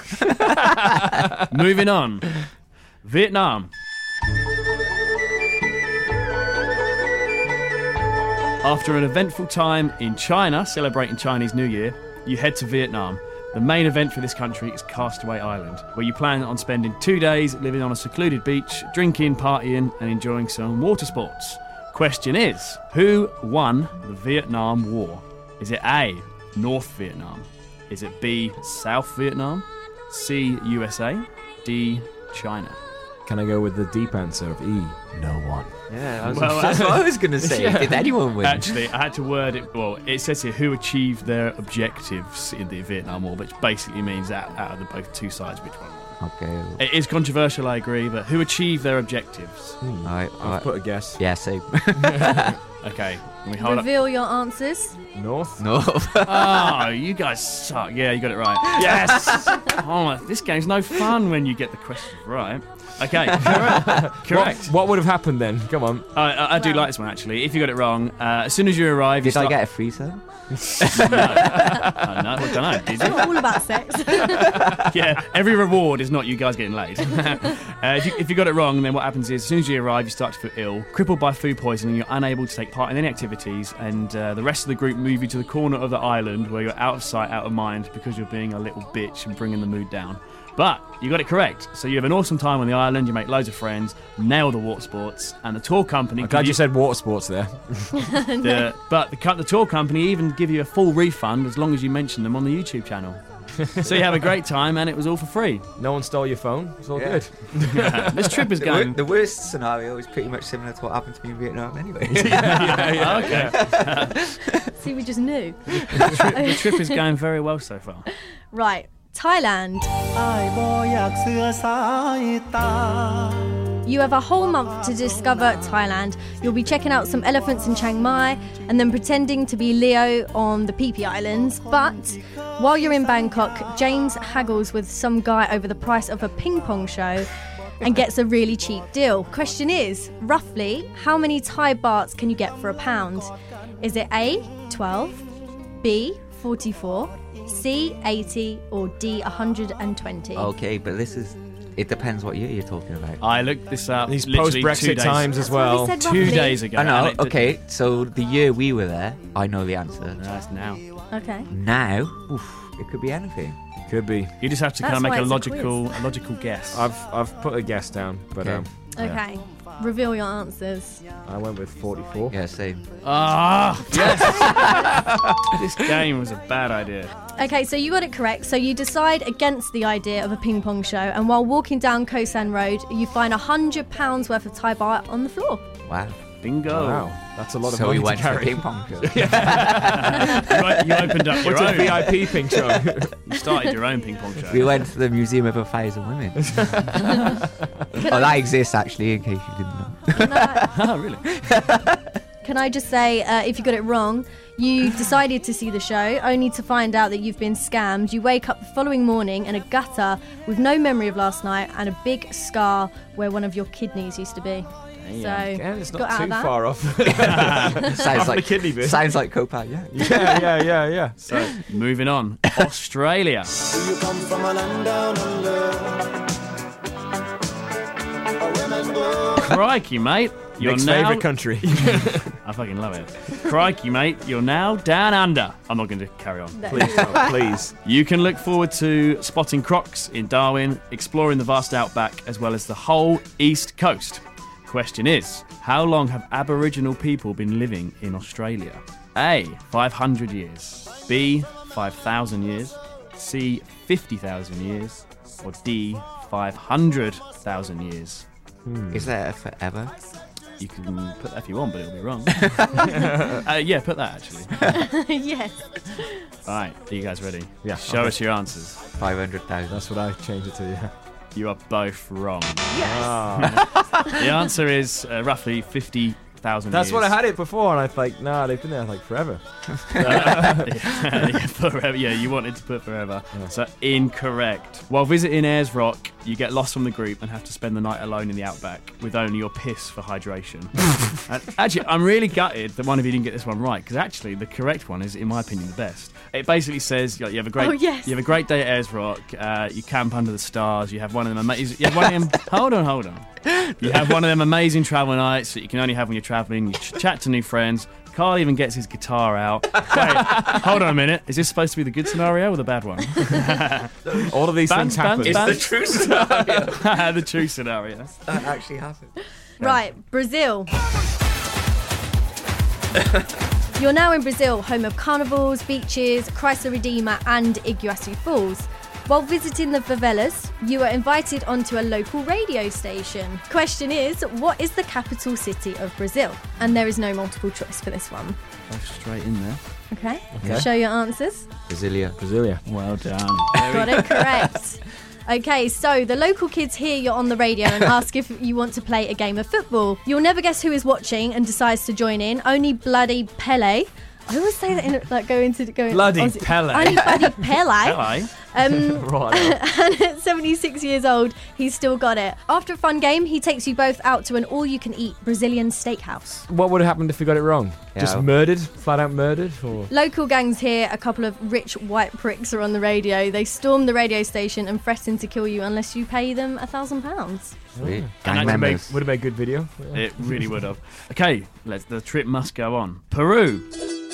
Moving on. Vietnam. After an eventful time in China, celebrating Chinese New Year, you head to Vietnam. The main event for this country is Castaway Island, where you plan on spending two days living on a secluded beach, drinking, partying, and enjoying some water sports. Question is, who won the Vietnam War? Is it A, North Vietnam? Is it B, South Vietnam? C, U S A? D, China? Can I go with the deep answer of E? No one. Yeah, I was, Well, that's what I was going to say. Yeah. Did anyone win? Actually, I had to word it. Well, it says here who achieved their objectives in the Vietnam War, which basically means out, out of the both two sides, which one won. Okay. It is controversial, I agree, but who achieved their objectives? All right, all I've right. put a guess. Yeah, same. Okay, we hold up. Reveal your answers. North? No. Oh, you guys suck. Yeah, you got it right. Yes! Oh, this game's no fun when you get the questions right. Okay, correct. Correct. What, what would have happened then? Come on. I, I, I do Well. like this one, actually. If you got it wrong, uh, as soon as you arrive, you Did I start... get a freezer? No. Oh, no, I don't know. Did It's you? all about sex. Yeah, every reward is not you guys getting laid. uh, if, you, if you got it wrong, then what happens is as soon as you arrive, you start to feel ill, crippled by food poisoning, you're unable to take part in any activities, and uh, the rest of the group move you to the corner of the island where you're out of sight, out of mind, because you're being a little bitch and bringing the mood down. But you got it correct. So you have an awesome time on the island, you make loads of friends, nail the water sports, and the tour company... I'm give glad you you said water sports there. the, but the, co- the tour company even give you a full refund as long as you mention them on the YouTube channel. So you have a great time, and it was all for free. No one stole your phone. It's all Yeah. good. This trip is The, wor- going... the worst scenario is pretty much similar to what happened to me in Vietnam anyway. Okay. See, we just knew. the, tri- the trip is going very well so far. Right, Thailand. You have a whole month to discover Thailand. You'll be checking out some elephants in Chiang Mai and then pretending to be Leo on the Phi Phi Islands. But while you're in Bangkok, James haggles with some guy over the price of a ping pong show and gets a really cheap deal. Question is, roughly, how many Thai bahts can you get for a pound? Is it A, twelve, B, forty-four, C, eighty, or D, one hundred twenty? Okay, but this is... It depends what year you're talking about. I looked this up These literally two post-Brexit days, times as That's what we well. said two roughly. days ago. I know, and it- okay, so the year we were there, I know the answer. No, that's now. Okay. Now, oof, it could be anything. Could be. You just have to That's kind of why make a it's a logical, a logical guess. I've I've put a guess down, but Okay. um, Okay. Reveal your answers. I went with forty-four. Yeah, same. Ah, yes. This game was a bad idea. Okay, so you got it correct. So you decide against the idea of a ping pong show, and while walking down Koh San Road, you find a hundred pounds worth of Thai baht on the floor. Wow. Bingo. Wow, that's a lot of So money we went to to the carry. ping pong show. You, o- you opened up your What's a own. V I P ping show? You started your own ping pong show. We went to the Museum of a Thousand Women. Oh, that exists actually, in case you didn't know. Can I, Oh, really? can I just say, uh, if you got it wrong, you decided to see the show, only to find out that you've been scammed. You wake up the following morning in a gutter with no memory of last night and a big scar where one of your kidneys used to be. So, Yeah, it's got not out too of that. far off. Sounds After like the kidney bit. Sounds like Copa, yeah. yeah, yeah, yeah, yeah. So, moving on. Australia. You come from a land down under, where women go Crikey, mate. You're Nick's now... favourite country. I fucking love it. Crikey, mate. You're now down under. I'm not going to carry on. Please, no, please. You can look forward to spotting crocs in Darwin, exploring the vast outback, as well as the whole East Coast. Question is, how long have Aboriginal people been living in Australia? A. five hundred years. B. five thousand years. C. fifty thousand years. Or D. five hundred thousand years. Hmm. Is there a forever? You can put that if you want, but it'll be wrong. uh, yeah, put that actually. Yes. All right, are you guys ready? Yeah. Show okay. us your answers. five hundred thousand. That's what I changed it to, yeah. You are both wrong. Yes. Ah. The answer is uh, roughly fifty thousand years. That's what I had it before, and I was like, nah, they've been there like forever. yeah, forever. Yeah, you wanted to put forever. Yeah. So incorrect. While visiting Ayers Rock, you get lost from the group and have to spend the night alone in the outback with only your piss for hydration. And actually, I'm really gutted that one of you didn't get this one right, because actually the correct one is, in my opinion, the best. It basically says like, you have a great, Oh, yes. you have a great day at Ayers Rock. Uh, you camp under the stars. You have one of them amazing. You have one of them. hold on, hold on. You have one of them amazing travel nights that you can only have when you're traveling. You ch- chat to new friends. Carl even gets his guitar out. Wait, hold on a minute. Is this supposed to be the good scenario or the bad one? All of these Bands, things happen. bands, It's the true scenario. the true scenario. That actually happened. Right, Brazil. You're now in Brazil, home of carnivals, beaches, Christ the Redeemer and Iguazu Falls. While visiting the favelas, you are invited onto a local radio station. Question is, what is the capital city of Brazil? And there is no multiple choice for this one. Go straight in there. Okay, Okay. show your answers. Brasilia. Brasilia. Well done. Got it correct. Okay, so the local kids hear you're on the radio and ask if you want to play a game of football. You'll never guess who is watching and decides to join in. Only bloody Pele. I always say that in like go into go in, Bloody Aussie- Pele. Only bloody Pele. Hello. Um, Right. and at seventy-six years old, he's still got it. After a fun game, he takes you both out to an all-you-can-eat Brazilian steakhouse. What would have happened if we got it wrong? Just Yeah. murdered? Flat out murdered? Or Local gangs hear a couple of rich white pricks are on the radio. They storm the radio station and threaten to kill you unless you pay them a thousand pounds. Sweet. And Gang that would have made, members. would have made good video. It really would have. Okay, let's. The trip must go on. Peru.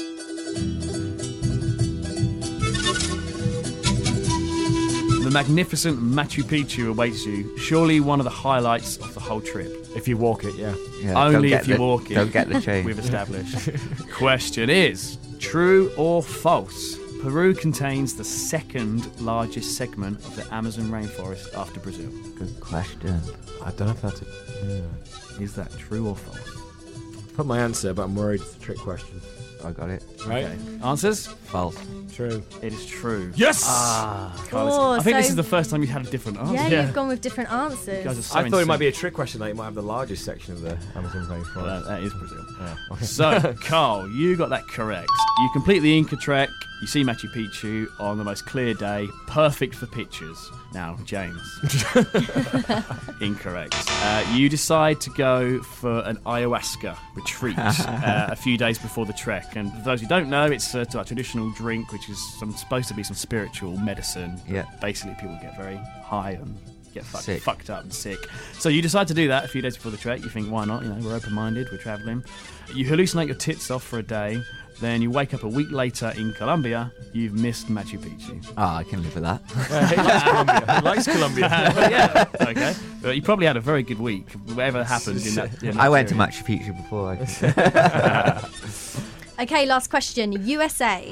The magnificent Machu Picchu awaits you. Surely one of the highlights of the whole trip. If you walk it, yeah. Yeah, Only don't get if you the- walk it. Don't get the chain. We've established. Question is, true or false? Peru contains the second largest segment of the Amazon rainforest after Brazil. Good question. I don't know if that's a... Yeah. Is that true or false? Put my answer, but I'm worried it's a trick question. I got it. Right? Okay. Answers? False. True. It is true. Yes! Ah, Carlos. Oh, I think this so- is the first time you had a different answer. Yeah, you've gone with different You answers. guys are so I thought in it might sync. be a trick question, like it might have the largest section of the Amazon rainforest. Well, that, that is Brazil. Yeah, okay. So, Carl, you got that correct. You complete the Inca trek. You see Machu Picchu on the most clear day, perfect for pictures. Now, James. Incorrect. Uh, you decide to go for an ayahuasca retreat uh, a few days before the trek. And for those who don't know, it's a, a traditional drink, which is some, supposed to be some spiritual medicine. Yeah. Basically, people get very high and get fucked, Sick. fucked up and sick. So you decide to do that a few days before the trek. You think, why not? You know, we're open-minded, we're travelling. You hallucinate your tits off for a day. Then you wake up a week later in Colombia. You've missed Machu Picchu. Oh, I can live with that. Yeah, he likes Colombia. He likes Colombia. yeah. Okay. But you probably had a very good week. Whatever happened in that. In that I went to period. Machu Picchu before. I Okay, last question. U S A.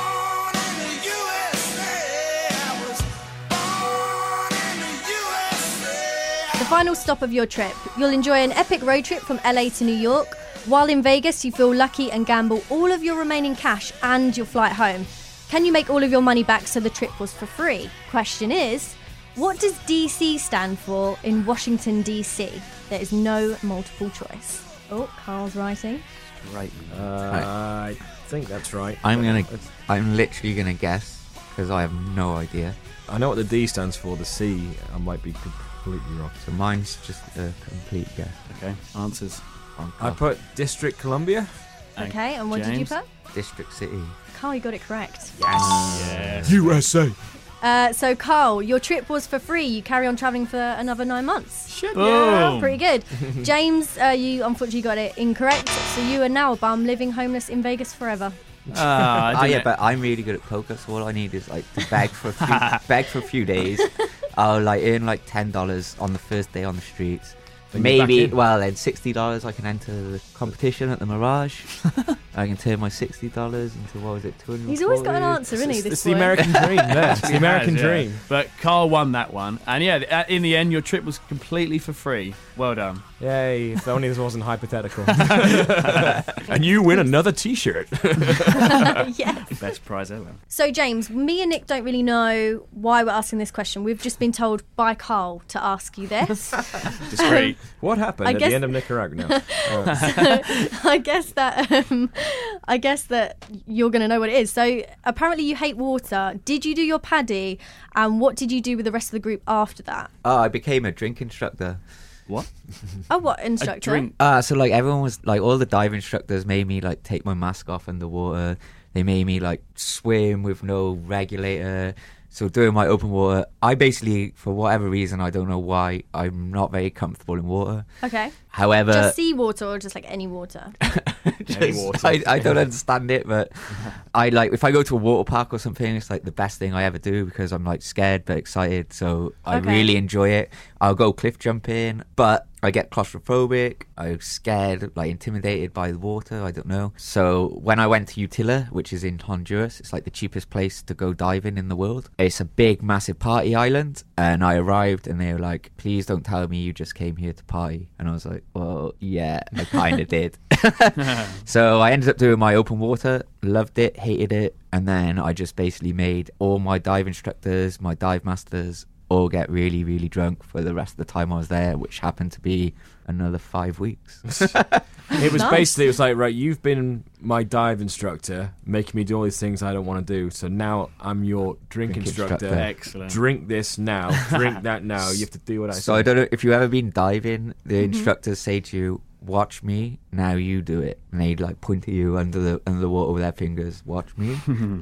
The final stop of your trip. You'll enjoy an epic road trip from L A to New York. While in Vegas, you feel lucky and gamble all of your remaining cash and your flight home. Can you make all of your money back so the trip was for free? Question is, what does D C stand for in Washington, D C? There is no multiple choice. Oh, Carl's writing. Great. Uh, I think that's right. I'm gonna. It's- I'm literally gonna guess because I have no idea. I know what the D stands for. The C, I might be completely wrong. So mine's just a complete guess. Okay. Answers. On I put District Columbia. And Okay, and what did you James? put? District City. Carl, you got it correct. Yes. U S A. Uh, so, Carl, your trip was for free. You carry on travelling for another nine months. Shit, Boom. Pretty good. James, uh, you unfortunately got it incorrect. So you are now a bum living homeless in Vegas forever. Ah, I Oh didn't- yeah, but I'm really good at poker, so all I need is like to beg for a few, beg for a few days. I'll like earn like ten dollars on the first day on the streets. Then you're back Maybe in. well then sixty dollars I can enter the competition at the Mirage. I can turn my sixty dollars into what was it, two hundred? He's always got an answer, isn't he? It's, This it's the boy? American dream. There, it's the He American has, yeah. dream. But Carl won that one, and yeah, th- in the end, your trip was completely for free. Well done. Yay! If only this wasn't hypothetical. And you win another T-shirt. Yes. Best prize ever. So, James, me and Nick don't really know why we're asking this question. We've just been told by Carl to ask you this. Discreet. What happened I at guess- the end of Nicaragua? No. Uh, I guess that um, I guess that you're going to know what it is. So, apparently, you hate water. Did you do your paddy? And what did you do with the rest of the group after that? Oh, I became a drink instructor. What? Oh, what A instructor? drink. Uh, so like everyone was like all the dive instructors made me like take my mask off underwater. They made me like swim with no regulator. So doing my open water, I basically, for whatever reason, I don't know why, I'm not very comfortable in water. Okay. However, Just sea water or just like any water? Any water. I, I don't understand it, but I like if I go to a water park or something, it's like the best thing I ever do because I'm like scared but excited. So I Okay. really enjoy it. I'll go cliff jumping, but I get claustrophobic. I'm scared, like intimidated by the water. I don't know. So when I went to Utila, which is in Honduras, it's like the cheapest place to go diving in the world. It's a big, massive party island. And I arrived and they were like, please don't tell me you just came here to party. And I was like, well, yeah, I kind of did. So I ended up doing my open water, loved it, hated it. And then I just basically made all my dive instructors, my dive masters, all get really, really drunk for the rest of the time I was there, which happened to be another five weeks. It was Nice. basically, it was like, right, you've been my dive instructor, making me do all these things I don't want to do. So now I'm your drink, Drink instructor. instructor. Excellent. Drink this now. Drink that now. You have to do what I So say. I don't know if you've ever been diving, the instructors say to you, watch me, now you do it. And they'd like point at you under the under the water with their fingers, watch me,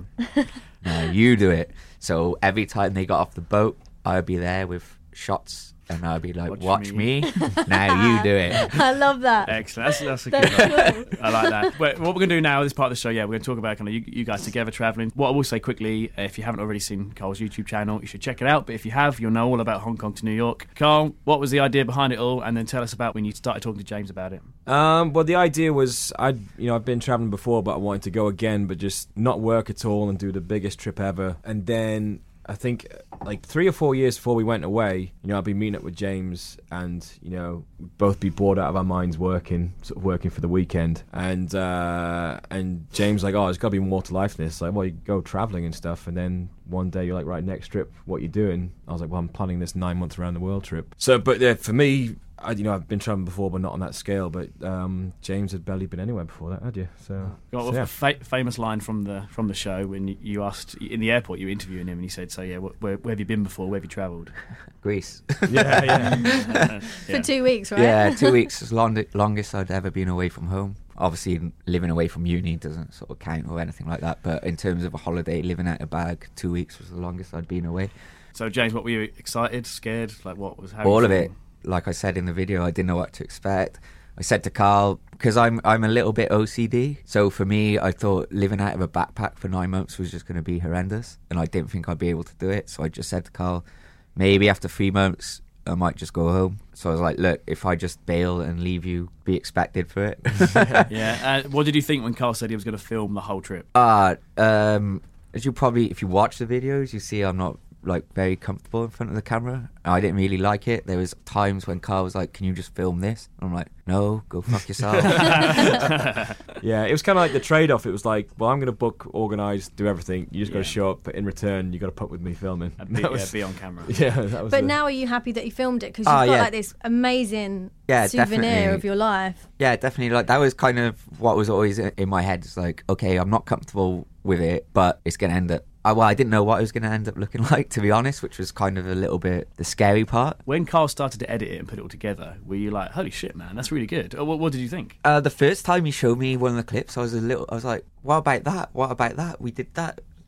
now you do it. So every time they got off the boat, I'd be there with shots and I'd be like, Watch watch, me." me. Now you do it. I love that. Excellent. That's, that's a good That's one. cool. I like that. But what we're going to do now, this part of the show, yeah, we're going to talk about kind of you, you guys together travelling. What I will say quickly, if you haven't already seen Carl's YouTube channel, you should check it out. But if you have, you'll know all about Hong Kong to New York. Carl, what was the idea behind it all? And then tell us about when you started talking to James about it. Um, well, the idea was, I'd you know I've been traveling before, but I wanted to go again, but just not work at all and do the biggest trip ever. And then I think like three or four years before we went away, you know, I'd be meeting up with James, and you know, we'd both be bored out of our minds working, sort of working for the weekend. And uh, and James like, oh, there's got to be more to life than this. Like, well, you go traveling and stuff, and then one day you're like, right, next trip, what you doing? I was like, well, I'm planning this nine months around the world trip. So, but yeah, for me, I, you know, I've been traveling before, but not on that scale. But um, James had barely been anywhere before that, had you? So, Got so a yeah. fa- famous line from the from the show when you- you asked in the airport, you were interviewing him, and he said, "So yeah, wh- where, where have you been before? Where have you travelled?" Greece. yeah, yeah. For two weeks, right? Yeah, two weeks is long, longest I'd ever been away from home. Obviously, living away from uni doesn't sort of count or anything like that. But in terms of a holiday, living out a bag, two weeks was the longest I'd been away. So James, what were you excited, scared? Like what was how All you of it. feeling? Like I said in the video, I didn't know what to expect. I said to Carl, because I'm I'm a little bit O C D, so for me, I thought living out of a backpack for nine months was just going to be horrendous, and I didn't think I'd be able to do it. So I just said to Carl, maybe after three months, I might just go home. So I was like, look, if I just bail and leave you, be expected for it. Yeah. Uh, what did you think when Carl said he was going to film the whole trip? Uh, um, as you probably, if you watch the videos, you see I'm not like very comfortable in front of the camera. I didn't really like it. There was times when Carl was like, can you just film this? And I'm like, no, go fuck yourself. Yeah, it was kind of like the trade-off. It was like, well, I'm going to book, organise, do everything. You just got Yeah. to show up, but in return, you got to put with me filming. And be, That yeah, was- be on camera. yeah, that was But the- now are you happy that you filmed it? Because you've Ah, got yeah. like this amazing Yeah, souvenir definitely. of your life. Yeah, definitely. Like that was kind of what was always i- in my head. It's like, okay, I'm not comfortable with it, but it's going to end up. I, well, I didn't know what it was going to end up looking like, to be honest, which was kind of a little bit the scary part. When Carl started to edit it and put it all together, were you like, holy shit, man, that's really good? Or what, what did you think? Uh, the first time he showed me one of the clips, I was a little. I was like, what about that? What about that? We did that.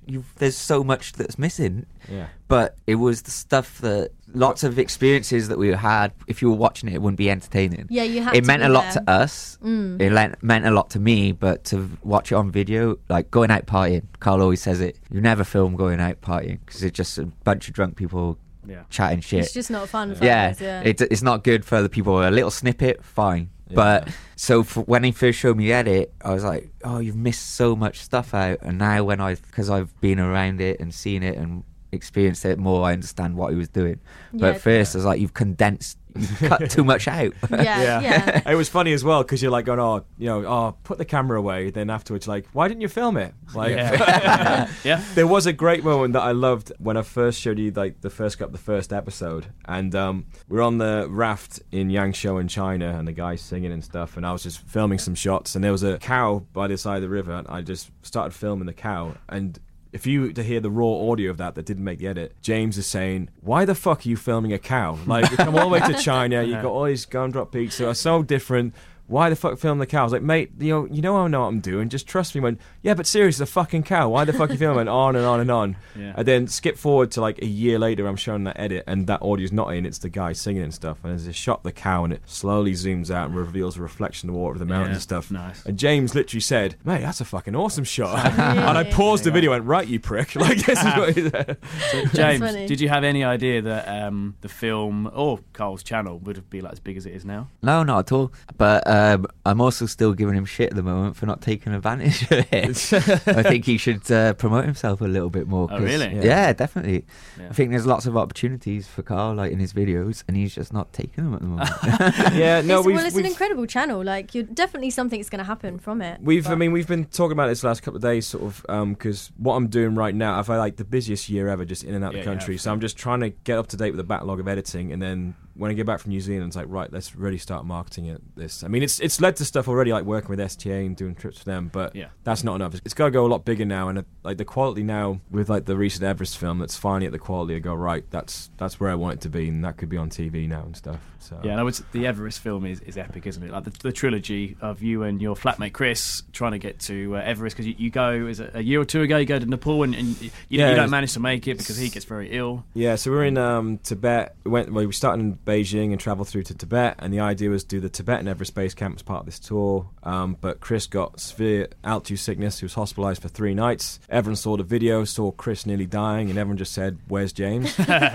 you've, there's so much that's missing. Yeah. But it was the stuff that lots of experiences that we had. If you were watching it, it wouldn't be entertaining. Yeah, you had It to meant be a lot there. to us. Mm. It le- meant a lot to me. But to watch it on video, like going out partying, Carl always says it. You never film going out partying because it's just a bunch of drunk people Yeah. chatting shit. It's just not fun for yeah, us, yeah. It, it's not good for other people. A little snippet, fine. Yeah. But so for, when he first showed me the edit, I was like, oh, you've missed so much stuff out. And now when I, because I've been around it and seen it and experienced it more, I understand what he was doing. But Yeah. at first, I was like, you've condensed, you've cut too much out. Yeah, yeah. It was funny as well because you're like going, oh, you know, oh, put the camera away. Then afterwards, like, why didn't you film it? Like, Yeah. yeah. there was a great moment that I loved when I first showed you like the first cup, the first episode, and um, we we're on the raft in Yangzhou in China, and the guy's singing and stuff, and I was just filming some shots, and there was a cow by the side of the river, and I just started filming the cow, and if you were to hear the raw audio of that that didn't make the edit, James is saying, why the fuck are you filming a cow? Like, you come all the way to China, you've got all these gumdrop peaks that are so different. Why the fuck film the cow? I was like, mate, you know, you know I know what I'm doing. Just trust me. Went, yeah, but seriously, it's a fucking cow. Why the fuck you filming? On and on and on. Yeah. And then skip forward to like a year later, I'm showing that edit, and that audio's not in. It's the guy singing and stuff. And there's a shot of the cow, and it slowly zooms out and reveals a reflection of the water of the mountains Yeah, and stuff. nice. And James literally said, mate, that's a fucking awesome shot. Really? And I paused the video and went, right, you prick. Like, this is what he said. So, James, funny. did you have any idea that um, the film or Carl's channel would be like as big as it is now? No, not at all. But um, I'm also still giving him shit at the moment for not taking advantage of it. I think he should uh, promote himself a little bit more. Oh, 'cause- really? Yeah, Yeah. definitely. Yeah. I think there's lots of opportunities for Carl, like in his videos, and he's just not taking them at the moment. Yeah, no, it's, we've, well, it's we've, an incredible channel. Like, you're definitely something's going to happen from it. We've, I But- mean, we've been talking about this the last couple of days, sort of, because what I'm doing right now, I've had like the busiest year ever, just in and out Yeah, the you country. have. So I'm just trying to get up to date with the backlog of editing, and then when I get back from New Zealand, it's like, right, let's really start marketing it. This, I mean, it's it's led to stuff already, like working with S T A and doing trips for them, but Yeah. that's not enough. It's got to go a lot bigger now, and uh, like the quality now with like the recent Everest film, that's finally at the quality. I go, right, that's that's where I want it to be, and that could be on T V now and stuff. So Yeah, no, it's, the Everest film is, is epic, isn't it? Like the, the trilogy of you and your flatmate Chris trying to get to uh, Everest, because you, you go, is it a year or two ago, you go to Nepal and, and you, Yeah. you don't manage to make it because he gets very ill. Yeah, so we were in um, Tibet. We went. Well, we started in Beijing and travelled through to Tibet, and the idea was to do the Tibetan Everest Base Camp as part of this tour. Um, but Chris got severe altitude sickness. He was hospitalised for three nights. Everyone saw the video, saw Chris nearly dying, and everyone just said, "Where's James?"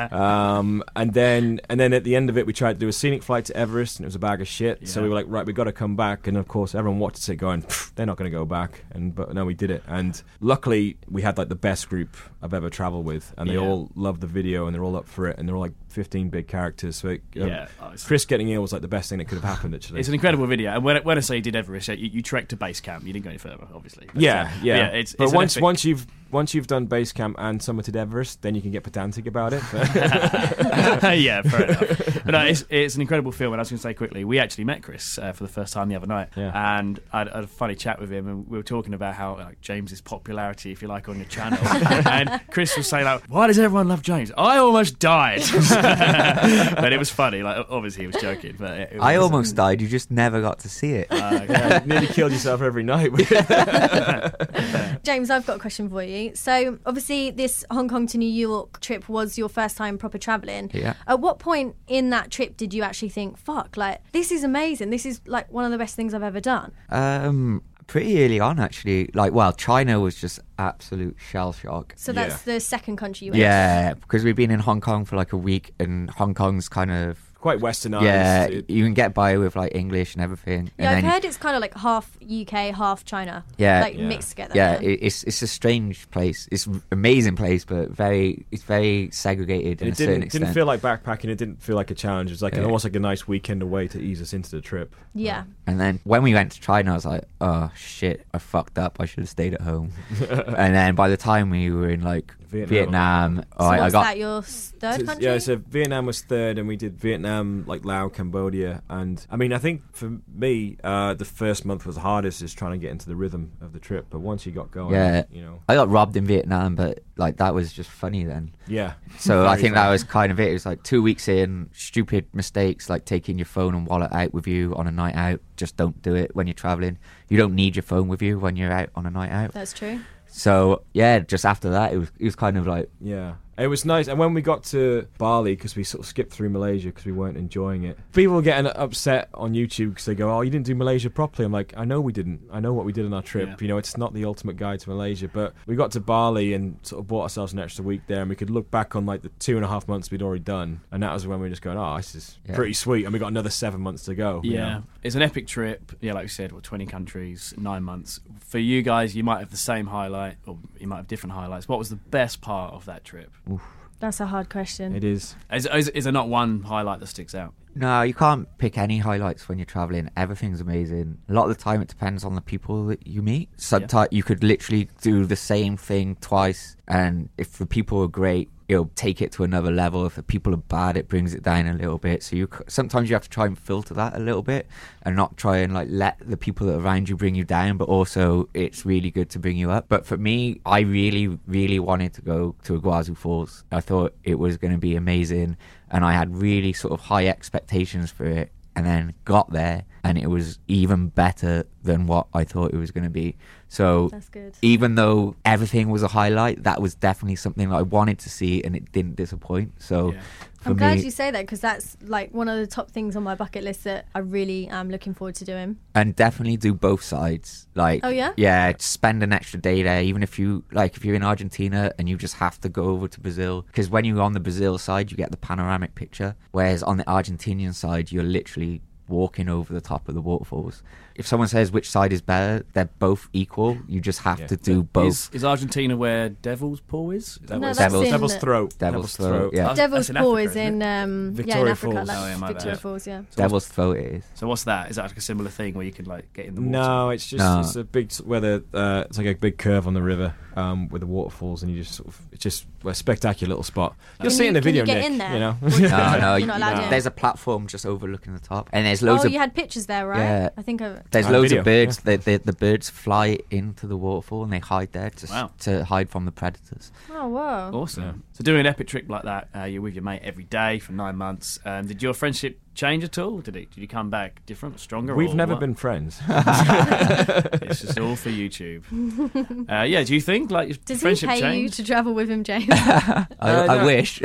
um, and then, and then at the end of it, we tried to do a scenic flight to Everest, and it was a bag of shit. So Yeah. we were like, "Right, we've got to come back." And of course, everyone watched it, going, "They're not going to go back." And but no, we did it, and luckily, we had like the best group I've ever travelled with, and they Yeah. all loved the video, and they're all up for it, and they're all like fifteen big characters. So it, um, Yeah, oh, it's- Chris getting ill was like the best thing that could have happened. Actually, It's an incredible video. And when, when I say you did Everest, you, you trekked to base camp. You didn't go any further, obviously. But, yeah, uh, yeah. yeah, it's, but it's an once epic- once you've once you've done base camp and summited Everest, then you can get pedantic about it. yeah, fair enough. But no, it's, it's an incredible film. And I was going to say quickly, we actually met Chris uh, for the first time the other night, Yeah. and I had, I had a funny chat with him, and we were talking about how like, James's popularity, if you like, on your channel. And Chris was saying, like, "Why does everyone love James? I almost died." But it was funny. Like, obviously, he was joking. But it, it was, I almost died. You just never got to see it. Uh, yeah, nearly killed yourself every night. James, I've got a question for you. So, obviously, this Hong Kong to New York trip was your first time proper travelling. Yeah. At what point in that trip did you actually think, fuck, like, this is amazing. This is, like, one of the best things I've ever done? Um, pretty early on, actually. Like, well, China was just absolute shell shock. So, that's the second country you went Yeah, because we've been in Hong Kong for like a week, and Hong Kong's kind of Quite westernized. yeah. It- You can get by with like English and everything. Yeah, and I've then heard it's kind of like half U K, half China. Yeah. Like, Yeah. mixed together. yeah, it, it's it's a strange place. It's an amazing place, but very it's very segregated in And a it certain didn't, extent. didn't feel like backpacking. It didn't feel like a challenge. It was like an, Yeah. almost like a nice weekend away to ease us into the trip. Yeah. And then when we went to China, I was like, oh shit, I fucked up. I should have stayed at home. And then by the time we were in like Vietnam. Vietnam, So, I, I what's got that, your s- third So- country? Yeah, so Vietnam was third, and we did Vietnam, like Laos, Cambodia, and I mean, I think for me, uh, the first month was the hardest, is trying to get into the rhythm of the trip. But once you got going, Yeah. you know, I got robbed in Vietnam, but like that was just funny then. yeah. So I Very think that funny. was kind of it. It was like two weeks in, stupid mistakes like taking your phone and wallet out with you on a night out. Just don't do it when you're traveling. You don't need your phone with you when you're out on a night out. That's true. So yeah, just after that, it was it was kind of like Yeah. It was nice. And when we got to Bali, because we sort of skipped through Malaysia because we weren't enjoying it, people were getting upset on YouTube because they go, oh, you didn't do Malaysia properly. I'm like, I know we didn't. I know what we did on our trip. Yeah. You know, it's not the ultimate guide to Malaysia. But we got to Bali and sort of bought ourselves an extra week there, and we could look back on like the two and a half months we'd already done. And that was when we were just going, oh, this is Yeah. pretty sweet. And we got another seven months to go. you Yeah, know? it's an epic trip. Yeah, like we said, what, twenty countries, nine months. For you guys, you might have the same highlight, or you might have different highlights. What was the best part of that trip? That's a hard question. It is. Is, is, is there not one highlight that sticks out? no, you can't pick any highlights when you're traveling. Everything's amazing. A lot of the time, it depends on the people that you meet. Sometimes you could literally do the same thing twice, and if the people are great, it'll take it to another level. If the people are bad, it brings it down a little bit. So you c- sometimes you have to try and filter that a little bit, and not try and like let the people that are around you bring you down, but also it's really good to bring you up. But for me, I really, really wanted to go to Iguazu Falls. I thought it was going to be amazing, and I had really sort of high expectations for it, and then got there, and it was even better than what I thought it was going to be. So That's good. even though everything was a highlight, that was definitely something that I wanted to see, and it didn't disappoint. So Yeah. for I'm glad me, you say that, because that's like one of the top things on my bucket list that I really am looking forward to doing. and definitely do both sides. Like, Oh, yeah? yeah, spend an extra day there, even if you like if you're in Argentina and you just have to go over to Brazil, because when you're on the Brazil side, you get the panoramic picture, whereas on the Argentinian side, you're literally walking over the top of the waterfalls. If someone says which side is better, they're both equal. You just have Yeah. to do both. Is, is Argentina where Devil's Paw is? Is that No, what it's- that's Devil's- in Devil's the- Throat. Devil's Throat, yeah. Oh, Devil's that's in Paw Africa, is isn't in it? um, yeah, in Victoria Africa. Falls. That's Oh, yeah, my bad. Victoria Yeah. Falls, yeah. Devil's Throat it is. So what's that? Is that like a similar thing where you can like get in the water? No, it's just No. it's a big where the uh, it's like a big curve on the river um, with the waterfalls, and you just sort of it's just a spectacular little spot. You'll Can see it you- in the can you video, get Nick. in there? You know, Or- No, no, You're not allowed no. in. There's a platform just overlooking the top, and there's loads Oh, of you had pictures there, right? Yeah. I think I... There's On loads video, of birds. The, the the birds fly into the waterfall and they hide there to s- Wow. to hide from the predators. Oh, whoa. Awesome. Yeah. So doing an epic trip like that, uh, you're with your mate every day for nine months. Um, did your friendship change at all? Did it? Did you come back different, stronger? we've or never what? been friends. It's just all for YouTube. Uh, yeah. Do you think like your Does he friendship pay you changed? to travel with him, James? I, Uh, I no. wish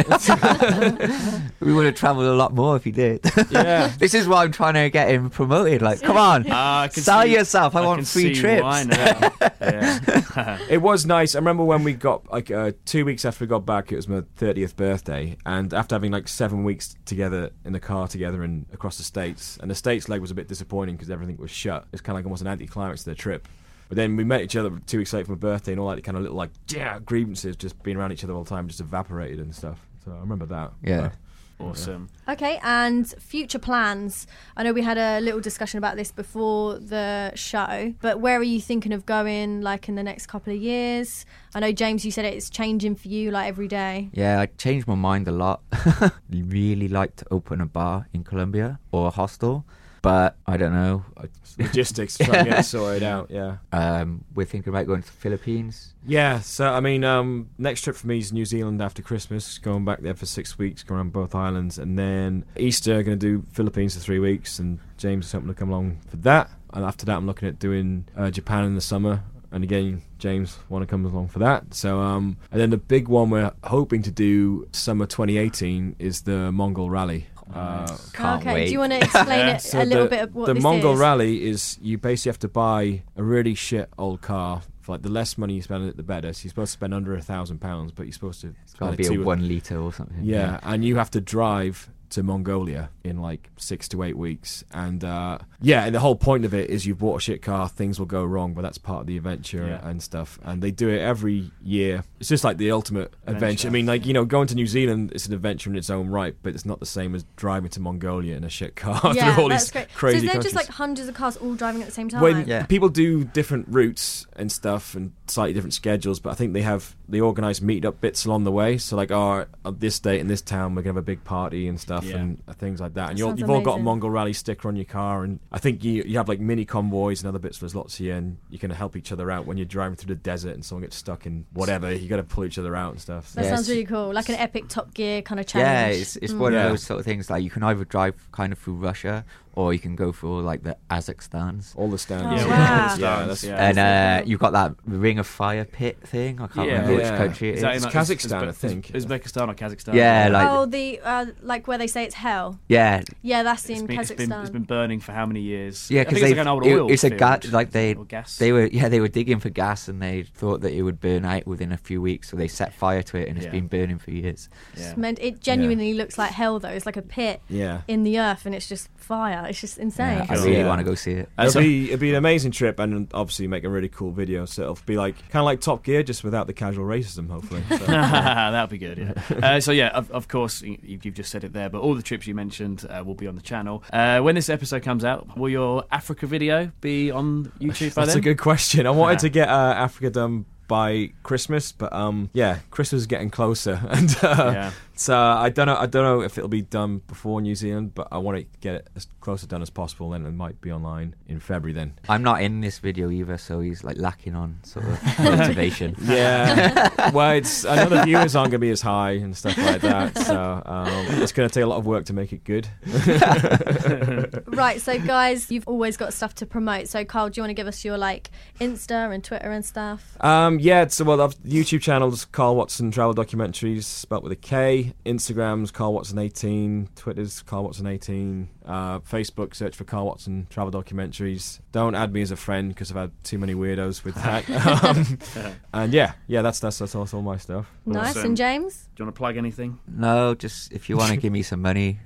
we would have travelled a lot more if he did. Yeah. This is why I'm trying to get him promoted. Like, come on, Ah, I can sell see- yourself. I, I want can free see trips. why now. Yeah. It was nice. I remember when we got like uh, two weeks after we got back, it was my thirtieth birthday, and after having like seven weeks together in the car together and across the states, and the states leg was a bit disappointing because everything was shut. It's kind of like almost an anticlimax to the trip. But then we met each other two weeks later for my birthday, and all that kind of little like yeah grievances just being around each other all the time just evaporated and stuff. So I remember that. Yeah. Awesome. Okay, and future plans. I know we had a little discussion about this before the show, but where are you thinking of going, like, in the next couple of years? I know, James, you said it's changing for you, like, every day. Yeah, I changed my mind a lot. Really like to open a bar in Colombia or a hostel, but I don't know. I- Logistics, trying to get it sorted out. Yeah. Um, we're thinking about going to the Philippines. Yeah, so I mean, um, next trip for me is New Zealand after Christmas, going back there for six weeks, going around both islands, and then Easter, going to do Philippines for three weeks, and James is hoping to come along for that. And after that, I'm looking at doing uh, Japan in the summer, and again, James want to come along for that. So, um, and then the big one we're hoping to do summer twenty eighteen is the Mongol Rally. Uh, Can't okay, wait. do you want to explain Yeah. it So a little the, bit of what the this Mongol is? Rally is you basically have to buy a really shit old car. For like the less money you spend on it, the better. So you're supposed to spend under a thousand pounds, but you're supposed to It's got to spend be two a or- one litre or something. Yeah, and you have to drive to Mongolia in like six to eight weeks. And uh, yeah, and the whole point of it is you've bought a shit car, things will go wrong, but that's part of the adventure Yeah. and stuff. And they do it every year. It's just like the ultimate adventure. Adventure. I mean, like, you know, going to New Zealand is an adventure in its own right, but it's not the same as driving to Mongolia in a shit car Yeah, through all that's these great. crazy So is there countries. just like hundreds of cars all driving at the same time? When Yeah. people do different routes and stuff and slightly different schedules, but I think they have they organise meet up bits along the way. So like, oh, on this date in this town we're gonna have a big party and stuff. stuff Yeah. and uh, things like that. That And you're, sounds you've all got a amazing. Mongol Rally sticker on your car, and I think you you have like mini convoys and other bits for Zlotsy, and you can help each other out when you're driving through the desert and someone gets stuck in whatever. You got to pull each other out and stuff. That Yeah, sounds it's- really cool, like an epic Top Gear kind of Yeah, challenge. it's it's Mm. one Yeah. of those sort of things. Like you can either drive kind of through Russia, or you can go through like the Kazakhstans. All the stands. Oh, Yeah, wow. wow. Yeah, that's- yeah. And That's so uh, cool. you've got that Ring of Fire pit thing. I can't Yeah. remember which Yeah. country it Is is. that in, It's like, Kazakhstan, Uzbe- I think. Uzbekistan or Kazakhstan. Yeah, like- Oh, the uh, like where they say it's hell. Yeah, Yeah, that's It's in been, it's, been, Kazakhstan. it's been burning for how many years? yeah, I because think it's like an old oil it's a field, gas. Like they or gas. they were yeah they were digging for gas, and they thought that it would burn out within a few weeks, so they set fire to it, and it's Yeah. been burning for years. Yeah. It's meant- it genuinely looks like hell, though. It's like a pit Yeah. in the earth, and it's just fire. It's just insane. Yeah, I Cool. really Yeah. want to go see it. Uh, It'll so- be it'll be an amazing trip, and obviously make a really cool video. So it'll be like kind of like Top Gear, just without the casual racism, hopefully. So, That'll be good. Yeah. uh, so yeah, of, of course y- you've just said it there, but all the trips you mentioned uh, will be on the channel. Uh, when this episode comes out, will your Africa video be on YouTube by That's then? a good question. I wanted to get uh, Africa done by Christmas, but um, yeah, Christmas is getting closer, and uh, Yeah. so I don't know. I don't know if it'll be done before New Zealand, but I want to get it as close to done as possible. Then it might be online in February. Then, I'm not in this video either, so he's like lacking on sort of motivation. yeah. Well, it's I know the viewers aren't going to be as high and stuff like that, so um, it's going to take a lot of work to make it good. Right, so guys, you've always got stuff to promote. So Carl, do you want to give us your like Insta and Twitter and stuff? Um, yeah, so well, I've YouTube channels Carl Watson Travel Documentaries, spelt with a K. Instagram's Carl Watson eighteen. Twitter's Carl Watson eighteen. Uh, Facebook, search for Carl Watson Travel Documentaries. Don't add me as a friend because I've had too many weirdos with that. um, and yeah, yeah, that's that's that's all, that's all my stuff. Nice. Awesome. And James? Do you want to plug anything? No, just if you want to give me some money,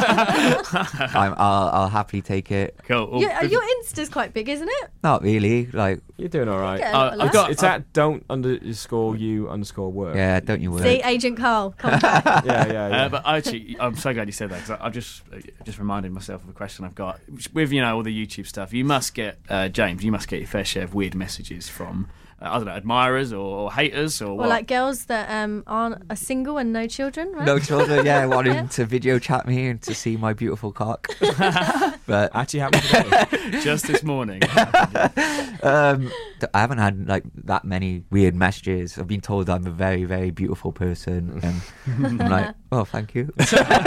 I'm, I'll I'll happily take it. Cool. Well, Your, uh, if- your Insta's quite big, isn't it? Not really, like You're doing all right. Yeah, Uh, a I've lot. got- It's at don't underscore you underscore work. yeah, don't you worry. See, Agent Carl, come back. yeah, yeah. yeah. Uh, but actually, I'm so glad you said that because I've just uh, just reminded myself of a question I've got with you know all the YouTube stuff. You must get uh, James. You must get your fair share of weird messages from uh, I don't know admirers or, or haters or Or what. like girls that um, aren't are single and no children, right? No children, yeah, wanting Yeah. to video chat me and to see my beautiful cock. But Actually happened today. just this morning. um, th- I haven't had like that many weird messages. I've been told I'm a very, very beautiful person, and I'm like, oh, thank you.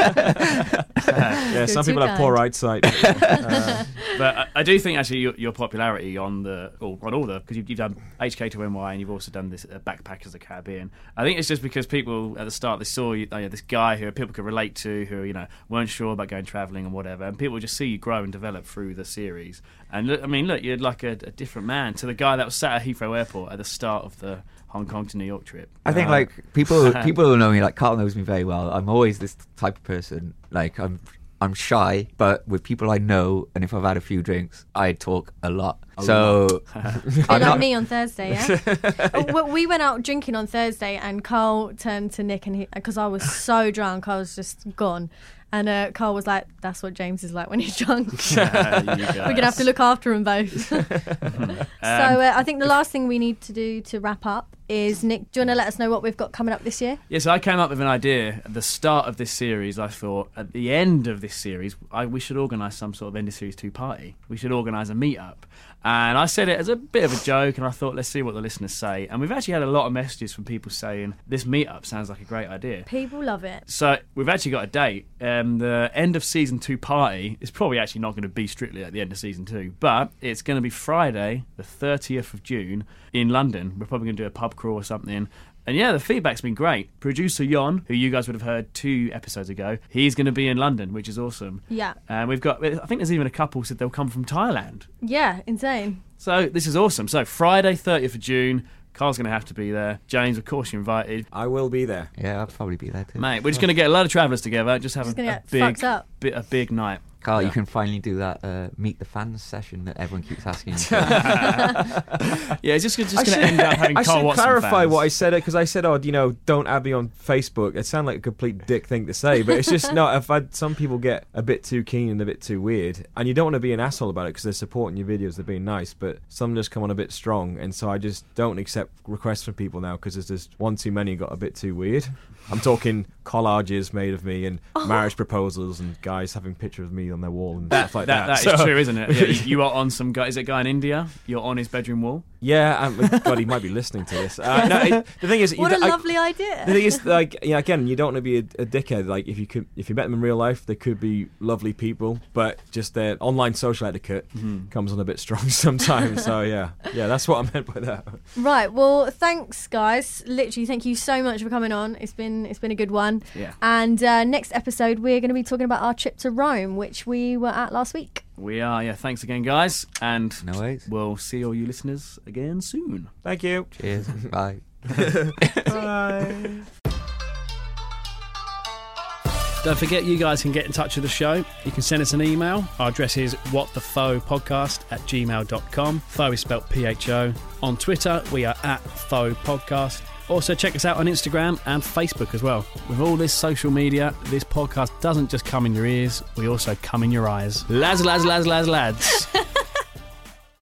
yeah, You're some too people have poor kind. eyesight. Uh, But I, I do think actually your, your popularity on the or on all the because you've, you've done H K to N Y and you've also done this uh, Backpackers of the Caribbean. I think it's just because people at the start they saw you, uh, this guy who people could relate to, who you know weren't sure about going travelling and whatever, and people just see you grow and develop through the series. And look, I mean, look, you're like a, a different man to the guy that was sat at Heathrow Airport at the start of the Hong Kong to New York trip. I think Uh, like people people who know me, like Carl knows me very well. I'm always this type of person. Like I'm I'm shy, but with people I know, and if I've had a few drinks, I talk a lot. A so Bit I'm like not. me on Thursday, yeah. Uh, we- we went out drinking on Thursday, and Carl turned to Nick, and he because I was so drunk, I was just gone. And uh, Carl was like, "That's what James is like when he's drunk. Yeah, you We're gonna have to look after them both." so uh, I think the last thing we need to do to wrap up is Nick. Do you want to let us know what we've got coming up this year? Yes, I came up with an idea at the start of this series. I thought at the end of this series, I, we should organise some sort of end of series two party. We should organise a meet-up. And I said it as a bit of a joke, and I thought, let's see what the listeners say. And we've actually had a lot of messages from people saying, this meet-up sounds like a great idea. People love it. So we've actually got a date. Um, the end of season two party is probably actually not going to be strictly at the end of season two, but it's going to be Friday, the thirtieth of June in London. We're probably going to do a pub crawl or something. And yeah, the feedback's been great. Producer Jon, who you guys would have heard two episodes ago, he's going to be in London, which is awesome. Yeah, And we've got, I think there's even a couple said they'll come from Thailand. yeah, insane. So this is awesome. So Friday, thirtieth of June, Carl's going to have to be there. James, of course, you're invited. I will be there. Yeah, I'll probably be there too. Mate, we're just going to get a lot of travellers together, just have Just a, gonna a get big, fucked up. bi- a big night. Carl, Yeah. you can finally do that uh, meet the fans session that everyone keeps asking you for. Yeah, it's just, just I going to should- end up having I Carl should Watson clarify fans. what I said because I said, "Oh, you know, don't add me on Facebook." It sounded like a complete dick thing to say, but it's just no. If I, some people get a bit too keen and a bit too weird, and you don't want to be an asshole about it because they're supporting your videos, they're being nice, but some just come on a bit strong, and so I just don't accept requests from people now because there's just one too many got a bit too weird. I'm talking collages made of me and Oh. marriage proposals and guys having pictures of me on their wall and That, stuff like that, that. that is So- true, isn't it? Yeah, you, you are on some guy. Is it a guy in India? You're on his bedroom wall. Yeah, um, God, he might be listening to this. Uh, no, it, the thing is, you What a d- I- lovely idea. The thing is, like, yeah, again, you don't want to be a, a dickhead. Like, if you could, if you met them in real life, they could be lovely people, but just their online social etiquette Mm-hmm. comes on a bit strong sometimes. So yeah, yeah, that's what I meant by that. Right. Well, thanks, guys. Literally, thank you so much for coming on. It's been it's been a good one. Yeah. And uh, next episode, we're going to be talking about our trip to Rome, which we were at last week. We are. Yeah. Thanks again, guys, and No worries. we'll see all you listeners again soon. Thank you. Cheers. Bye. Bye. Don't forget, you guys can get in touch with the show. You can send us an email. Our address is whatthephoepodcast at gmail dot com. Pho is spelled P H O. On Twitter, we are at Pho Podcast. Also, check us out on Instagram and Facebook as well. With all this social media, this podcast doesn't just come in your ears, we also come in your eyes. Lads, lads, lads, lads, lads.